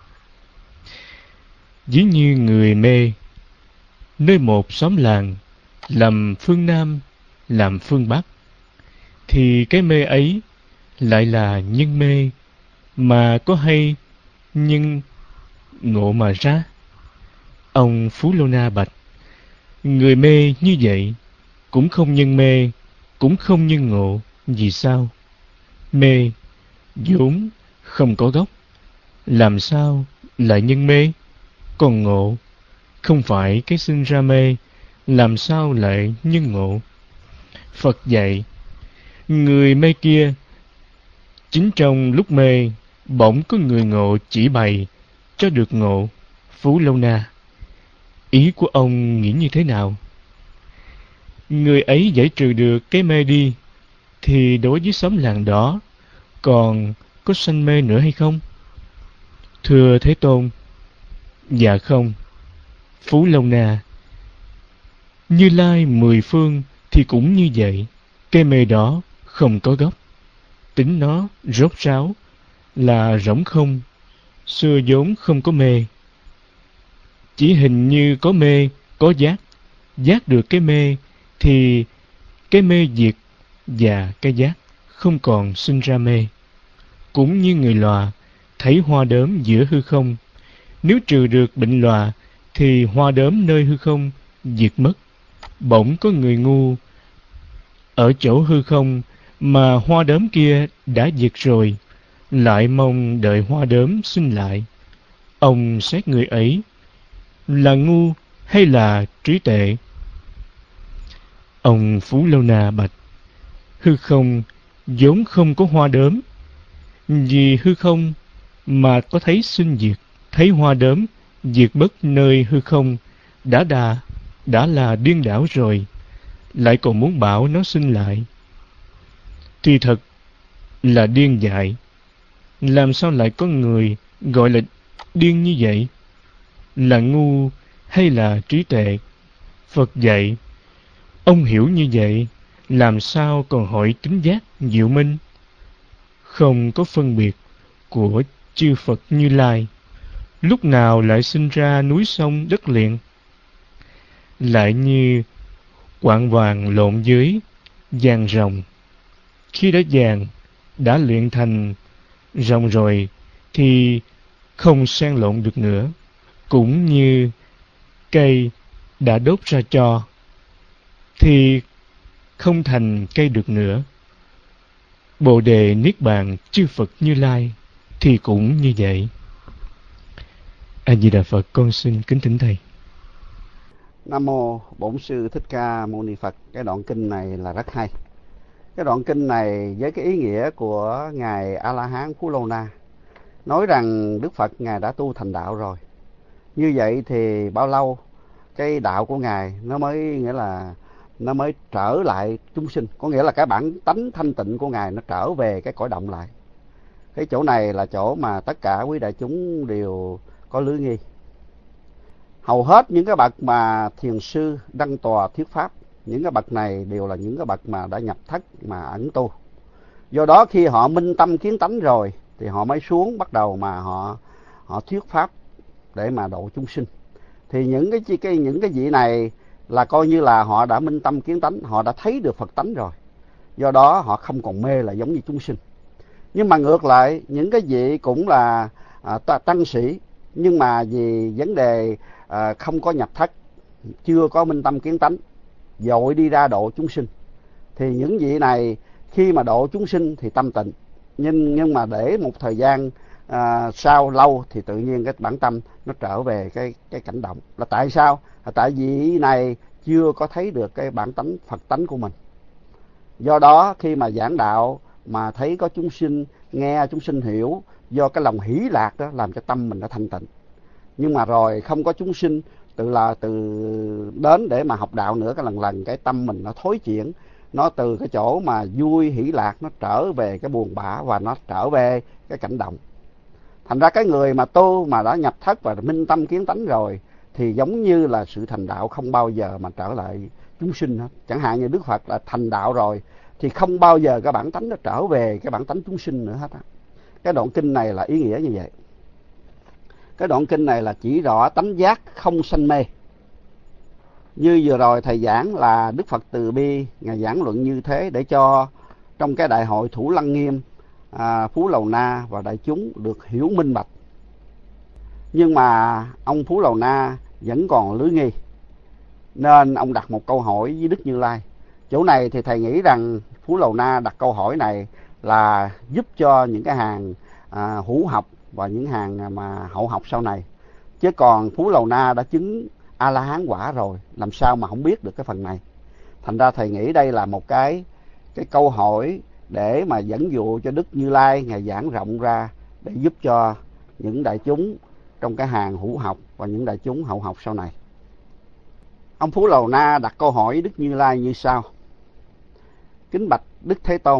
Speaker 1: ví như người mê, nơi một xóm làng làm phương Nam, làm phương Bắc, thì cái mê ấy lại là nhân mê, mà có hay nhưng ngộ mà ra. Ông Phú Lâu Na bạch: người mê như vậy cũng không nhân mê, cũng không nhân ngộ. Vì sao? Mê vốn không có gốc, làm sao lại nhân mê? Còn ngộ không phải cái sinh ra mê, làm sao lại nhân ngộ? Phật dạy: người mê kia, chính trong lúc mê bỗng có người ngộ chỉ bày cho được ngộ. Phú Lâu Na, Ý của ông nghĩ như thế nào? Người ấy giải trừ được cái mê đi, thì đối với xóm làng đó còn có sanh mê nữa hay không? Thưa Thế Tôn, dạ không. Phú Lâu Na, Như Lai mười phương thì cũng như vậy. Cái mê đó không có gốc, tính nó rốt ráo là rỗng không, xưa vốn không có mê. Chỉ hình như có mê, có giác, giác được cái mê thì cái mê diệt và cái giác không còn sinh ra mê. Cũng như người lòa thấy hoa đốm giữa hư không, nếu trừ được bệnh lòa thì hoa đốm nơi hư không diệt mất. Bỗng có người ngu ở chỗ hư không mà hoa đốm kia đã diệt rồi, lại mong đợi hoa đốm sinh lại. Ông xét người ấy là ngu hay là trí tuệ? Ông Phú Lâu Na bạch: hư không vốn không có hoa đốm, vì hư không mà có thấy sinh diệt, thấy hoa đốm diệt mất nơi hư không đã đà đã là điên đảo rồi, lại còn muốn bảo nó sinh lại thì thật là điên dại. Làm sao lại có người gọi là điên như vậy? Là ngu hay là trí tuệ? Phật dạy, ông hiểu như vậy, làm sao còn hỏi tính giác diệu minh? Không có phân biệt của chư Phật Như Lai, lúc nào lại sinh ra núi sông đất liền? Lại như quạng vàng lộn dưới vàng rồng, khi đã vàng đã luyện thành rồng rồi thì không san lộn được nữa. Cũng như cây đã đốt ra tro thì không thành cây được nữa. Bồ đề niết bàn chư Phật Như Lai thì cũng như vậy. A Di Đà Phật. Con xin kính thỉnh thầy.
Speaker 2: Nam mô Bổn Sư Thích Ca Mâu Ni Phật. Cái đoạn kinh này là rất hay. Cái đoạn kinh này với cái ý nghĩa của ngài A La Hán Phú Lâu Na nói rằng Đức Phật ngài đã tu thành đạo rồi. Như vậy thì bao lâu cái đạo của ngài nó mới nghĩa là nó mới trở lại chúng sinh, có nghĩa là cái bản tánh thanh tịnh của ngài nó trở về cái cõi động lại. Cái chỗ này là chỗ mà tất cả quý đại chúng đều có lưới nghi. Hầu hết những cái bậc mà thiền sư đăng tòa thuyết pháp, những cái bậc này đều là những cái bậc mà đã nhập thất mà ẩn tu. Do đó khi họ minh tâm kiến tánh rồi thì họ mới xuống bắt đầu mà họ họ thuyết pháp để mà độ chúng sinh. Thì những cái cái những cái vị này là coi như là họ đã minh tâm kiến tánh, họ đã thấy được Phật tánh rồi. Do đó họ không còn mê là giống như chúng sinh. Nhưng mà ngược lại, những cái vị cũng là à, tăng sĩ, nhưng mà vì vấn đề à, không có nhập thất, chưa có minh tâm kiến tánh, vội đi ra độ chúng sinh, thì những vị này khi mà độ chúng sinh thì tâm tịnh, nhưng nhưng mà để một thời gian à, sau lâu thì tự nhiên cái bản tâm nó trở về cái cái cảnh động. Là tại sao? Là tại vì này chưa có thấy được cái bản tánh Phật tánh của mình. Do đó khi mà giảng đạo mà thấy có chúng sinh nghe, chúng sinh hiểu, do cái lòng hỷ lạc đó làm cho tâm mình nó thanh tịnh. Nhưng mà rồi không có chúng sinh tự là từ đến để mà học đạo nữa, cái lần lần cái tâm mình nó thối chuyển, nó từ cái chỗ mà vui hỷ lạc nó trở về cái buồn bã và nó trở về cái cảnh động. Thành ra cái người mà tu mà đã nhập thất và minh tâm kiến tánh rồi thì giống như là sự thành đạo không bao giờ mà trở lại chúng sinh hết. Chẳng hạn như Đức Phật là thành đạo rồi thì không bao giờ cái bản tánh nó trở về cái bản tánh chúng sinh nữa hết. Cái đoạn kinh này là ý nghĩa như vậy. Cái đoạn kinh này là chỉ rõ tánh giác không sanh mê. Như vừa rồi thầy giảng là Đức Phật từ bi, ngài giảng luận như thế để cho trong cái đại hội Thủ Lăng Nghiêm, à, Phú Lầu Na và đại chúng được hiểu minh bạch. Nhưng mà ông Phú Lầu Na vẫn còn lưới nghi, nên ông đặt một câu hỏi với Đức Như Lai. Chỗ này thì thầy nghĩ rằng Phú Lầu Na đặt câu hỏi này là giúp cho những cái hàng à, hữu học và những hàng mà hậu học sau này. Chứ còn Phú Lầu Na đã chứng A-la-hán quả rồi, làm sao mà không biết được cái phần này. Thành ra thầy nghĩ đây là một cái cái câu hỏi để mà dẫn dụ cho Đức Như Lai ngài giảng rộng ra để giúp cho những đại chúng trong cái hàng hữu học và những đại chúng hậu học sau này. Ông Phú Lầu Na đặt câu hỏi Đức Như Lai như sau: kính bạch Đức Thế Tôn,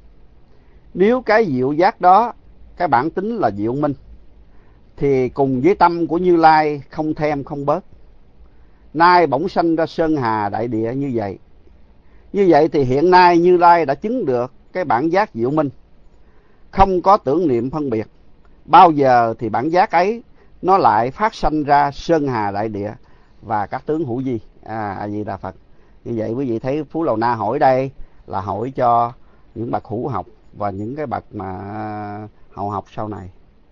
Speaker 2: nếu cái diệu giác đó, cái bản tính là diệu minh, thì cùng với tâm của Như Lai không thêm không bớt, nay bỗng sanh ra sơn hà đại địa như vậy. Như vậy thì hiện nay Như Lai đã chứng được cái bản giác diệu minh, không có tưởng niệm phân biệt. Bao giờ thì bản giác ấy nó lại phát sanh ra sơn hà đại địa và các tướng hữu vi. À, A Di Đà Phật. Như vậy quý vị thấy Phú Lầu Na hỏi đây là hỏi cho những bậc hữu học và những cái bậc mà hậu học sau này.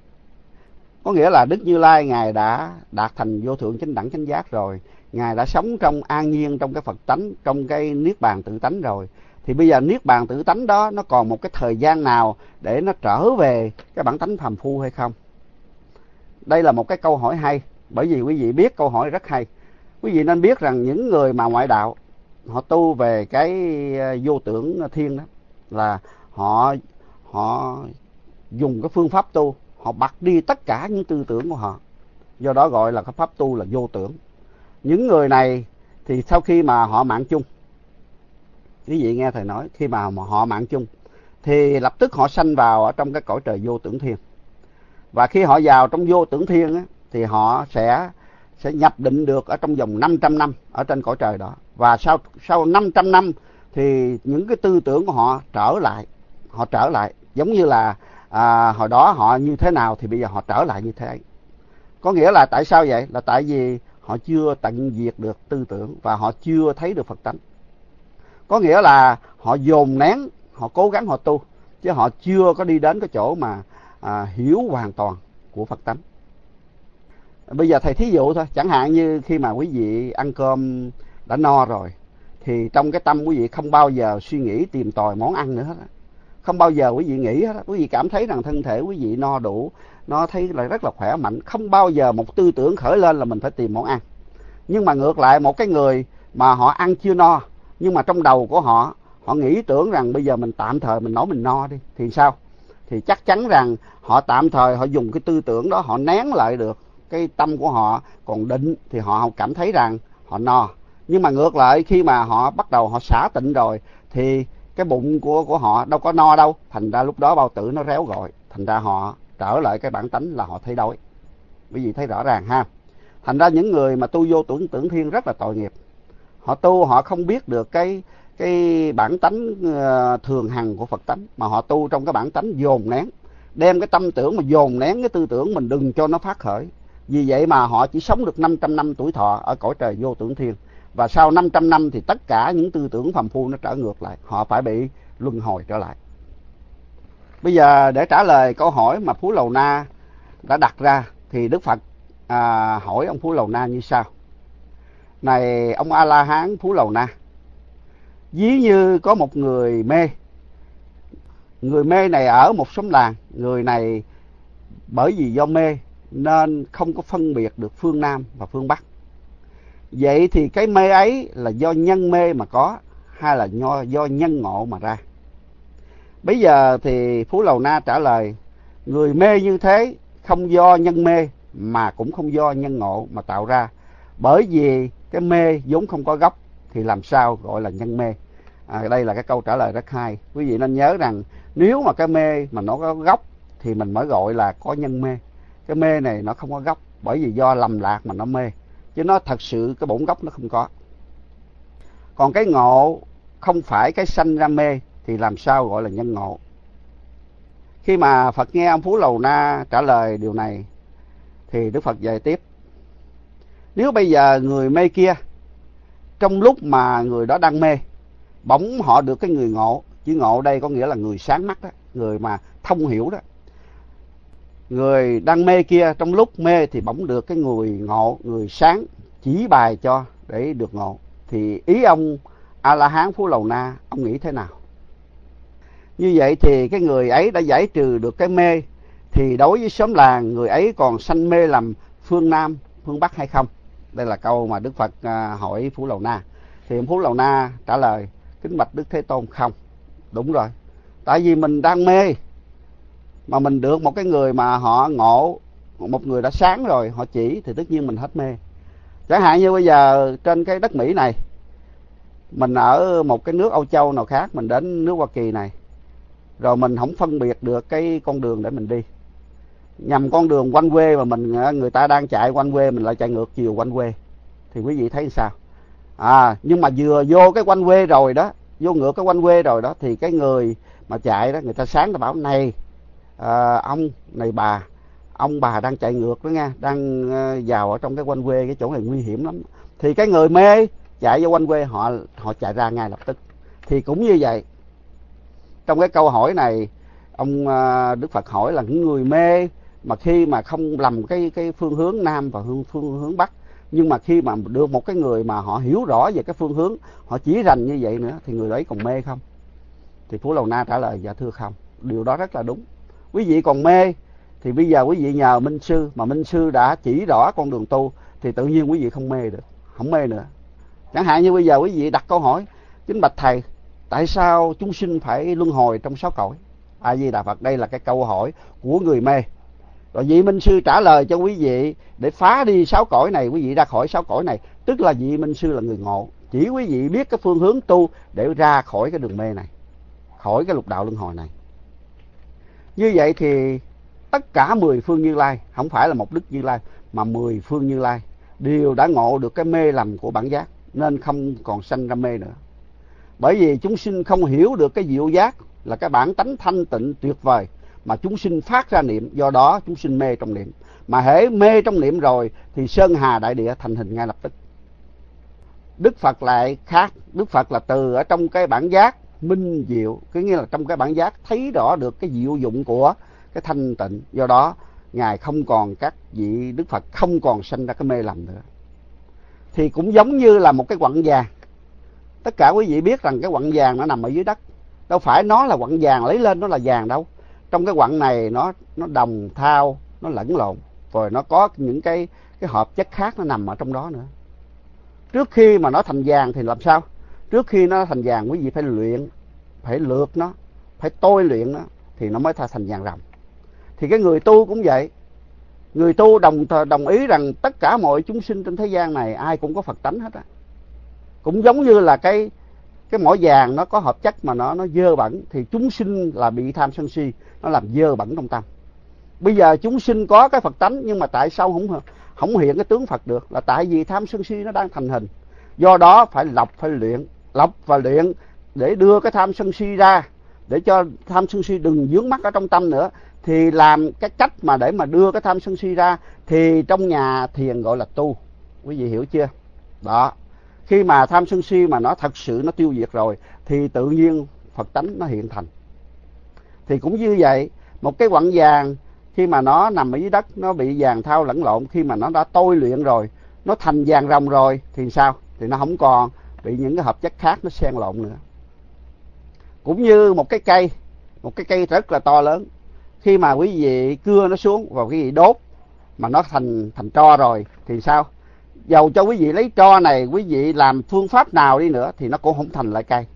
Speaker 2: Có nghĩa là Đức Như Lai Ngài đã đạt thành vô thượng chánh đẳng chánh giác rồi. Ngài đã sống trong an nhiên, trong cái Phật tánh, trong cái niết bàn tự tánh rồi. Thì bây giờ niết bàn tự tánh đó nó còn một cái thời gian nào để nó trở về cái bản tánh phàm phu hay không? Đây là một cái câu hỏi hay, bởi vì quý vị biết câu hỏi rất hay. Quý vị nên biết rằng những người mà ngoại đạo họ tu về cái vô tưởng thiên đó là họ họ dùng cái phương pháp tu, họ bật đi tất cả những tư tưởng của họ. Do đó gọi là cái pháp tu là vô tưởng. Những người này thì sau khi mà họ mạng chung, quý vị nghe thầy nói, khi mà họ mạng chung thì lập tức họ sanh vào ở trong cái cõi trời vô tưởng thiên. Và khi họ vào trong vô tưởng thiên á, thì họ sẽ sẽ nhập định được ở trong vòng năm trăm năm ở trên cõi trời đó. Và sau sau năm trăm năm thì những cái tư tưởng của họ trở lại, họ trở lại giống như là à, hồi đó họ như thế nào thì bây giờ họ trở lại như thế ấy. Có nghĩa là tại sao vậy? Là tại vì họ chưa tận diệt được tư tưởng và họ chưa thấy được Phật tánh. Có nghĩa là họ dồn nén, họ cố gắng họ tu, chứ họ chưa có đi đến cái chỗ mà à, hiểu hoàn toàn của Phật tánh. Bây giờ thầy thí dụ thôi, chẳng hạn như khi mà quý vị ăn cơm đã no rồi, thì trong cái tâm quý vị không bao giờ suy nghĩ tìm tòi món ăn nữa hết. Không bao giờ quý vị nghĩ hết. Quý vị cảm thấy rằng thân thể quý vị no đủ, nó thấy là rất là khỏe mạnh. Không bao giờ một tư tưởng khởi lên là mình phải tìm món ăn. Nhưng mà ngược lại, một cái người mà họ ăn chưa no, nhưng mà trong đầu của họ, họ nghĩ tưởng rằng bây giờ mình tạm thời mình nói mình no đi, thì sao? Thì chắc chắn rằng họ tạm thời họ dùng cái tư tưởng đó, họ nén lại được cái tâm của họ còn định, thì họ cảm thấy rằng họ no. Nhưng mà ngược lại, khi mà họ bắt đầu họ xả tịnh rồi thì cái bụng của của họ đâu có no đâu, thành ra lúc đó bao tử nó réo gọi, thành ra họ trở lại cái bản tánh là họ thấy đói. Quý vị thấy rõ ràng ha. Thành ra những người mà tu vô tưởng tưởng thiên rất là tội nghiệp. Họ tu họ không biết được cái cái bản tánh uh, thường hằng của Phật tánh, mà họ tu trong cái bản tánh dồn nén, đem cái tâm tưởng mà dồn nén cái tư tưởng mình đừng cho nó phát khởi. Vì vậy mà họ chỉ sống được năm trăm năm tuổi thọ ở cõi trời vô tưởng thiên. Và sau năm trăm năm thì tất cả những tư tưởng phàm phu nó trở ngược lại, họ phải bị luân hồi trở lại. Bây giờ để trả lời câu hỏi mà Phú Lầu Na đã đặt ra thì Đức Phật à, hỏi ông Phú Lầu Na như sau: này ông A La Hán Phú Lầu Na, ví như có một người mê. Người mê này ở một xóm làng. Người này bởi vì do mê nên không có phân biệt được phương Nam và phương Bắc. Vậy thì cái mê ấy là do nhân mê mà có, hay là do, do nhân ngộ mà ra? Bây giờ thì Phú Lầu Na trả lời: người mê như thế không do nhân mê mà cũng không do nhân ngộ mà tạo ra. Bởi vì cái mê vốn không có gốc thì làm sao gọi là nhân mê? À, đây là cái câu trả lời rất hay. Quý vị nên nhớ rằng nếu mà cái mê mà nó có gốc thì mình mới gọi là có nhân mê. Cái mê này nó không có gốc, bởi vì do lầm lạc mà nó mê, chứ nó thật sự cái bổn gốc nó không có. Còn cái ngộ không phải cái sanh ra mê thì làm sao gọi là nhân ngộ? Khi mà Phật nghe ông Phú Lầu Na trả lời điều này thì Đức Phật dạy tiếp: nếu bây giờ người mê kia, trong lúc mà người đó đang mê, bỗng họ được cái người ngộ, chứ ngộ đây có nghĩa là người sáng mắt đó, người mà thông hiểu đó. Người đang mê kia trong lúc mê thì bỗng được cái người ngộ, người sáng chỉ bài cho để được ngộ. Thì ý ông A La Hán Phú Lầu Na, ông nghĩ thế nào? Như vậy thì cái người ấy đã giải trừ được cái mê, thì đối với xóm làng, người ấy còn sanh mê làm phương Nam, phương Bắc hay không? Đây là câu mà Đức Phật hỏi Phú Lầu Na. Thì ông Phú Lầu Na trả lời: kính bạch Đức Thế Tôn, không. Đúng rồi, tại vì mình đang mê mà mình được một cái người mà họ ngộ, một người đã sáng rồi họ chỉ, thì tất nhiên mình hết mê. Chẳng hạn như bây giờ trên cái đất Mỹ này, mình ở một cái nước Âu Châu nào khác, mình đến nước Hoa Kỳ này, rồi mình không phân biệt được cái con đường để mình đi, nhằm con đường quanh quê mà mình người ta đang chạy quanh quê, mình lại chạy ngược chiều quanh quê, thì quý vị thấy sao? À, nhưng mà vừa vô cái quanh quê rồi đó, vô ngược cái quanh quê rồi đó, thì cái người mà chạy đó, người ta sáng ta bảo này, à, ông này bà, ông bà đang chạy ngược đó nha, đang vào ở trong cái quanh quê, cái chỗ này nguy hiểm lắm. Thì cái người mê chạy vô quanh quê, họ họ chạy ra ngay lập tức. Thì cũng như vậy, trong cái câu hỏi này, ông Đức Phật hỏi là những người mê mà khi mà không lầm cái cái phương hướng Nam và phương, phương hướng Bắc, nhưng mà khi mà được một cái người mà họ hiểu rõ về cái phương hướng, họ chỉ rành như vậy nữa, thì người đấy còn mê không? Thì Phú Lầu Na trả lời dạ thưa không, điều đó rất là đúng. Quý vị còn mê thì bây giờ quý vị nhờ Minh Sư, mà Minh Sư đã chỉ rõ con đường tu, thì tự nhiên quý vị không mê được, không mê nữa. Chẳng hạn như bây giờ quý vị đặt câu hỏi, kính bạch thầy, tại sao chúng sinh phải luân hồi trong sáu cõi? A Di Đà Phật, đây là cái câu hỏi của người mê. Rồi vị Minh Sư trả lời cho quý vị để phá đi sáu cõi này, quý vị ra khỏi sáu cõi này. Tức là vị Minh Sư là người ngộ, chỉ quý vị biết cái phương hướng tu để ra khỏi cái đường mê này, khỏi cái lục đạo luân hồi này. Như vậy thì tất cả mười phương Như Lai, không phải là một Đức Như Lai, mà mười phương Như Lai đều đã ngộ được cái mê lầm của bản giác, nên không còn sanh ra mê nữa. Bởi vì chúng sinh không hiểu được cái diệu giác là cái bản tánh thanh tịnh tuyệt vời mà chúng sinh phát ra niệm, do đó chúng sinh mê trong niệm. Mà hễ mê trong niệm rồi thì sơn hà đại địa thành hình ngay lập tức. Đức Phật lại khác, Đức Phật là từ ở trong cái bản giác minh diệu, có nghĩa là trong cái bản giác thấy rõ được cái diệu dụng của cái thanh tịnh, do đó Ngài không còn, các vị Đức Phật không còn sanh ra cái mê lầm nữa. Thì cũng giống như là một cái quặng vàng, tất cả quý vị biết rằng cái quặng vàng nó nằm ở dưới đất, đâu phải nó là quặng vàng lấy lên nó là vàng đâu. Trong cái quặng này nó nó đồng thau, nó lẫn lộn, rồi nó có những cái cái hợp chất khác nó nằm ở trong đó nữa. Trước khi mà nó thành vàng thì làm sao? Trước khi nó thành vàng quý vị phải luyện, phải lược nó, phải tôi luyện nó thì nó mới thành vàng ròng. Thì cái người tu cũng vậy. Người tu đồng đồng ý rằng tất cả mọi chúng sinh trên thế gian này ai cũng có Phật tánh hết á. Cũng giống như là cái cái mỏ vàng nó có hợp chất mà nó nó dơ bẩn, thì chúng sinh là bị tham sân si nó làm dơ bẩn trong tâm. Bây giờ chúng sinh có cái Phật tánh, nhưng mà tại sao không không hiện cái tướng Phật được? Là tại vì tham sân si nó đang thành hình. Do đó phải lọc, phải luyện, lọc và luyện để đưa cái tham sân si ra, để cho tham sân si đừng vướng mắc ở trong tâm nữa. Thì làm cái cách mà để mà đưa cái tham sân si ra thì trong nhà thiền gọi là tu. Quý vị hiểu chưa? Đó. Khi mà tham sân si mà nó thật sự nó tiêu diệt rồi thì tự nhiên Phật tánh nó hiện thành. Thì cũng như vậy, một cái quặng vàng khi mà nó nằm ở dưới đất, nó bị vàng thau lẫn lộn, khi mà nó đã tôi luyện rồi, nó thành vàng ròng rồi thì sao? Thì nó không còn bị những cái hợp chất khác nó xen lộn nữa. Cũng như một cái cây, một cái cây rất là to lớn, khi mà quý vị cưa nó xuống và quý vị đốt mà nó thành thành tro rồi thì sao? Dầu cho quý vị lấy tro này, quý vị làm phương pháp nào đi nữa thì nó cũng không thành lại cây.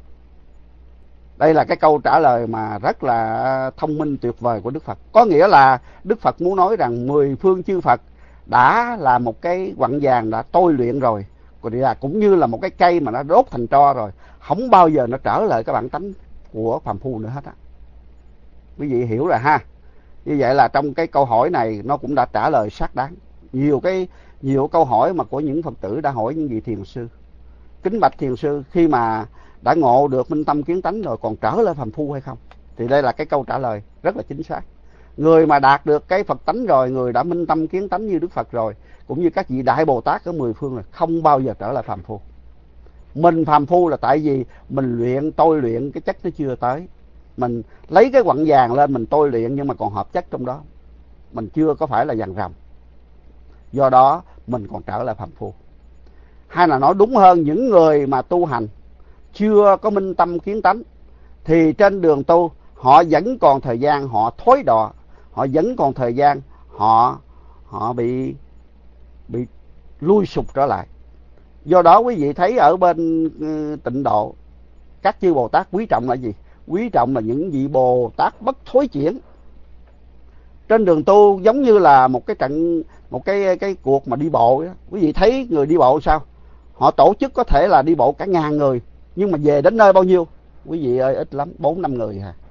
Speaker 2: Đây là cái câu trả lời mà rất là thông minh tuyệt vời của Đức Phật. Có nghĩa là Đức Phật muốn nói rằng mười phương chư Phật đã là một cái quặng vàng đã tôi luyện rồi, cũng như là một cái cây mà nó đốt thành tro rồi, không bao giờ nó trở lại cái bản tánh của phàm phu nữa hết á. Quý vị hiểu rồi ha. Như vậy là trong cái câu hỏi này nó cũng đã trả lời xác đáng nhiều cái nhiều câu hỏi mà của những Phật tử đã hỏi những vị thiền sư. Kính bạch thiền sư, khi mà đã ngộ được minh tâm kiến tánh rồi còn trở lại phàm phu hay không? Thì đây là cái câu trả lời rất là chính xác. Người mà đạt được cái Phật tánh rồi, người đã minh tâm kiến tánh như Đức Phật rồi, cũng như các vị Đại Bồ Tát ở mười phương, là không bao giờ trở lại phàm phu. Mình phàm phu là tại vì mình luyện, tôi luyện cái chất nó chưa tới. Mình lấy cái quặng vàng lên mình tôi luyện nhưng mà còn hợp chất trong đó, mình chưa có phải là vàng ròng. Do đó mình còn trở lại phàm phu. Hay là nói đúng hơn, những người mà tu hành chưa có minh tâm kiến tánh thì trên đường tu họ vẫn còn thời gian họ thối đọa, họ vẫn còn thời gian họ họ bị bị lui sụp trở lại. Do đó quý vị thấy ở bên Tịnh Độ, các chư Bồ Tát quý trọng là gì? Quý trọng là những vị Bồ Tát bất thối chuyển. Trên đường tu giống như là một cái trận một cái cái cuộc mà đi bộ đó. Quý vị thấy người đi bộ sao? Họ tổ chức có thể là đi bộ cả ngàn người, nhưng mà về đến nơi bao nhiêu? Quý vị ơi, ít lắm, bốn năm người à.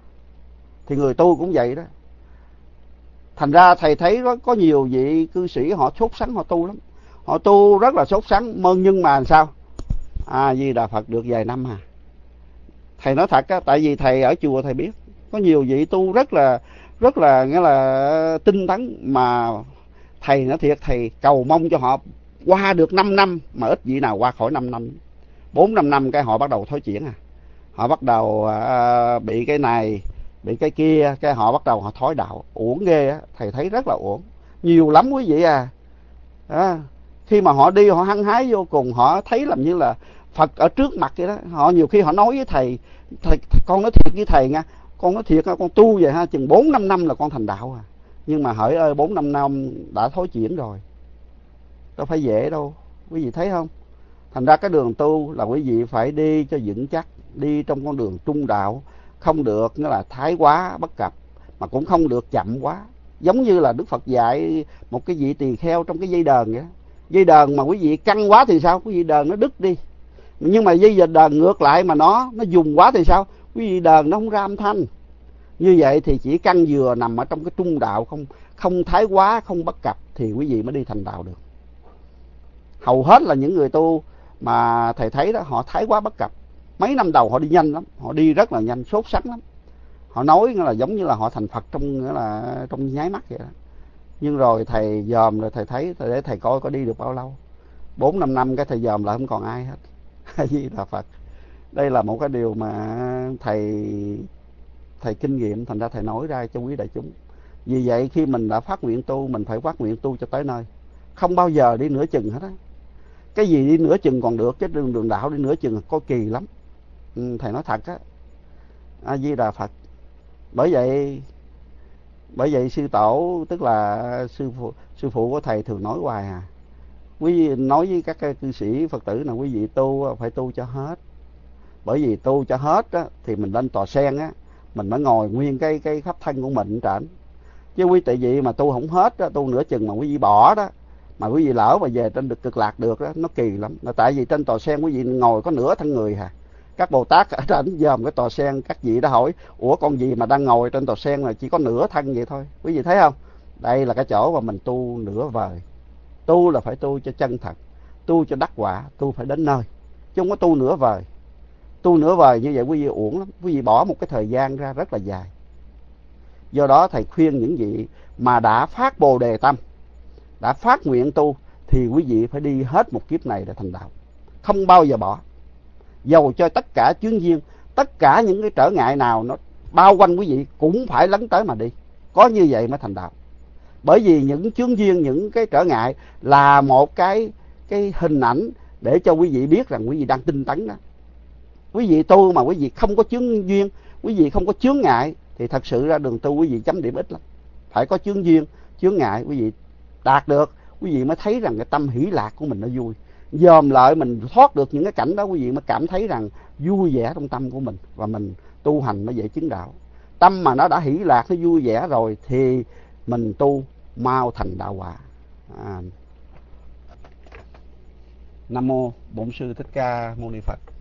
Speaker 2: Thì người tu cũng vậy đó. Thành ra thầy thấy có nhiều vị cư sĩ họ sốt sắng họ tu lắm. Họ tu rất là sốt sắng, nhưng mà sao? À, Di Đà Phật được vài năm à. Thầy nói thật á, tại vì thầy ở chùa thầy biết có nhiều vị tu rất là rất là nghĩa là tinh tấn, mà thầy nói thiệt, thầy cầu mong cho họ qua được năm năm mà ít vị nào qua khỏi năm năm. Bốn năm năm cái họ bắt đầu thối chuyển à. Họ bắt đầu à, bị cái này, bị cái kia, cái họ bắt đầu họ thối đạo, uổng ghê á, thầy thấy rất là uổng. Nhiều lắm quý vị à. À, khi mà họ đi họ hăng hái vô cùng, họ thấy làm như là Phật ở trước mặt vậy đó. Họ nhiều khi họ nói với thầy, thầy con nói thiệt với thầy nha, con nói thiệt con tu vậy ha, chừng bốn năm năm là con thành đạo à. Nhưng mà hỡi ơi, bốn năm năm đã thối chuyển rồi, đâu phải dễ đâu, quý vị thấy không? Thành ra cái đường tu là quý vị phải đi cho vững chắc, đi trong con đường trung đạo, không được nghĩa là thái quá bất cập, mà cũng không được chậm quá. Giống như là Đức Phật dạy một cái vị tỳ kheo trong cái dây đờn vậy đó. Dây đờn mà quý vị căng quá thì sao? Quý vị đờn nó đứt đi. Nhưng mà dây đờn ngược lại mà nó nó dùng quá thì sao? Quý vị đờn nó không ra âm thanh. Như vậy thì chỉ căng vừa nằm ở trong cái trung đạo, không không thái quá, không bất cập thì quý vị mới đi thành đạo được. Hầu hết là những người tu mà thầy thấy đó, họ thái quá bất cập. Mấy năm đầu họ đi nhanh lắm, họ đi rất là nhanh, sốt sắng lắm. Họ nói là giống như là họ thành Phật trong nghĩa là trong nháy mắt vậy đó. Nhưng rồi thầy dòm rồi thầy thấy, để thầy coi có đi được bao lâu. Bốn năm năm cái thầy dòm lại không còn ai hết. A Di Đà Phật. Đây là một cái điều mà thầy thầy kinh nghiệm, thành ra thầy nói ra cho quý đại chúng. Vì vậy khi mình đã phát nguyện tu, mình phải phát nguyện tu cho tới nơi, không bao giờ đi nửa chừng hết á. Cái gì đi nửa chừng còn được, chứ đường đường đạo đi nửa chừng có kỳ lắm. Ừ, thầy nói thật á. A Di Đà Phật. Bởi vậy bởi vậy sư tổ, tức là sư phụ, sư phụ của thầy thường nói hoài à, quý vị nói với các cư sĩ Phật tử là quý vị tu phải tu cho hết. Bởi vì tu cho hết á, thì mình lên tòa sen á, mình mới ngồi nguyên cái cái khắp thân của mình trển. Chứ quý tại vị mà tu không hết á, tu nửa chừng mà quý vị bỏ đó, mà quý vị lỡ mà về trên được cực lạc được đó, nó kỳ lắm. Là tại vì trên tòa sen quý vị ngồi có nửa thân người hà. Các Bồ Tát ở trên dòm cái tòa sen, các vị đã hỏi, ủa con gì mà đang ngồi trên tòa sen là chỉ có nửa thân vậy thôi. Quý vị thấy không? Đây là cái chỗ mà mình tu nửa vời. Tu là phải tu cho chân thật, tu cho đắc quả, tu phải đến nơi, chứ không có tu nửa vời. Tu nửa vời như vậy quý vị uổng lắm, quý vị bỏ một cái thời gian ra rất là dài. Do đó thầy khuyên những vị mà đã phát Bồ Đề tâm, đã phát nguyện tu, thì quý vị phải đi hết một kiếp này để thành đạo, không bao giờ bỏ. Dầu cho tất cả chướng duyên, tất cả những cái trở ngại nào nó bao quanh quý vị cũng phải lấn tới mà đi. Có như vậy mới thành đạo. Bởi vì những chướng duyên, những cái trở ngại là một cái cái hình ảnh để cho quý vị biết rằng quý vị đang tinh tấn đó. Quý vị tu mà quý vị không có chướng duyên, quý vị không có chướng ngại, thì thật sự ra đường tu quý vị chấm điểm ít lắm. Phải có chướng duyên, chướng ngại quý vị đạt được, quý vị mới thấy rằng cái tâm hỷ lạc của mình nó vui. Dòm lại mình thoát được những cái cảnh đó, quý vị mới cảm thấy rằng vui vẻ trong tâm của mình, và mình tu hành mới dễ chứng đạo. Tâm mà nó đã hỷ lạc, nó vui vẻ rồi thì mình tu mau thành đạo quả. À. Nam mô Bổn Sư Thích Ca Mâu Ni Phật.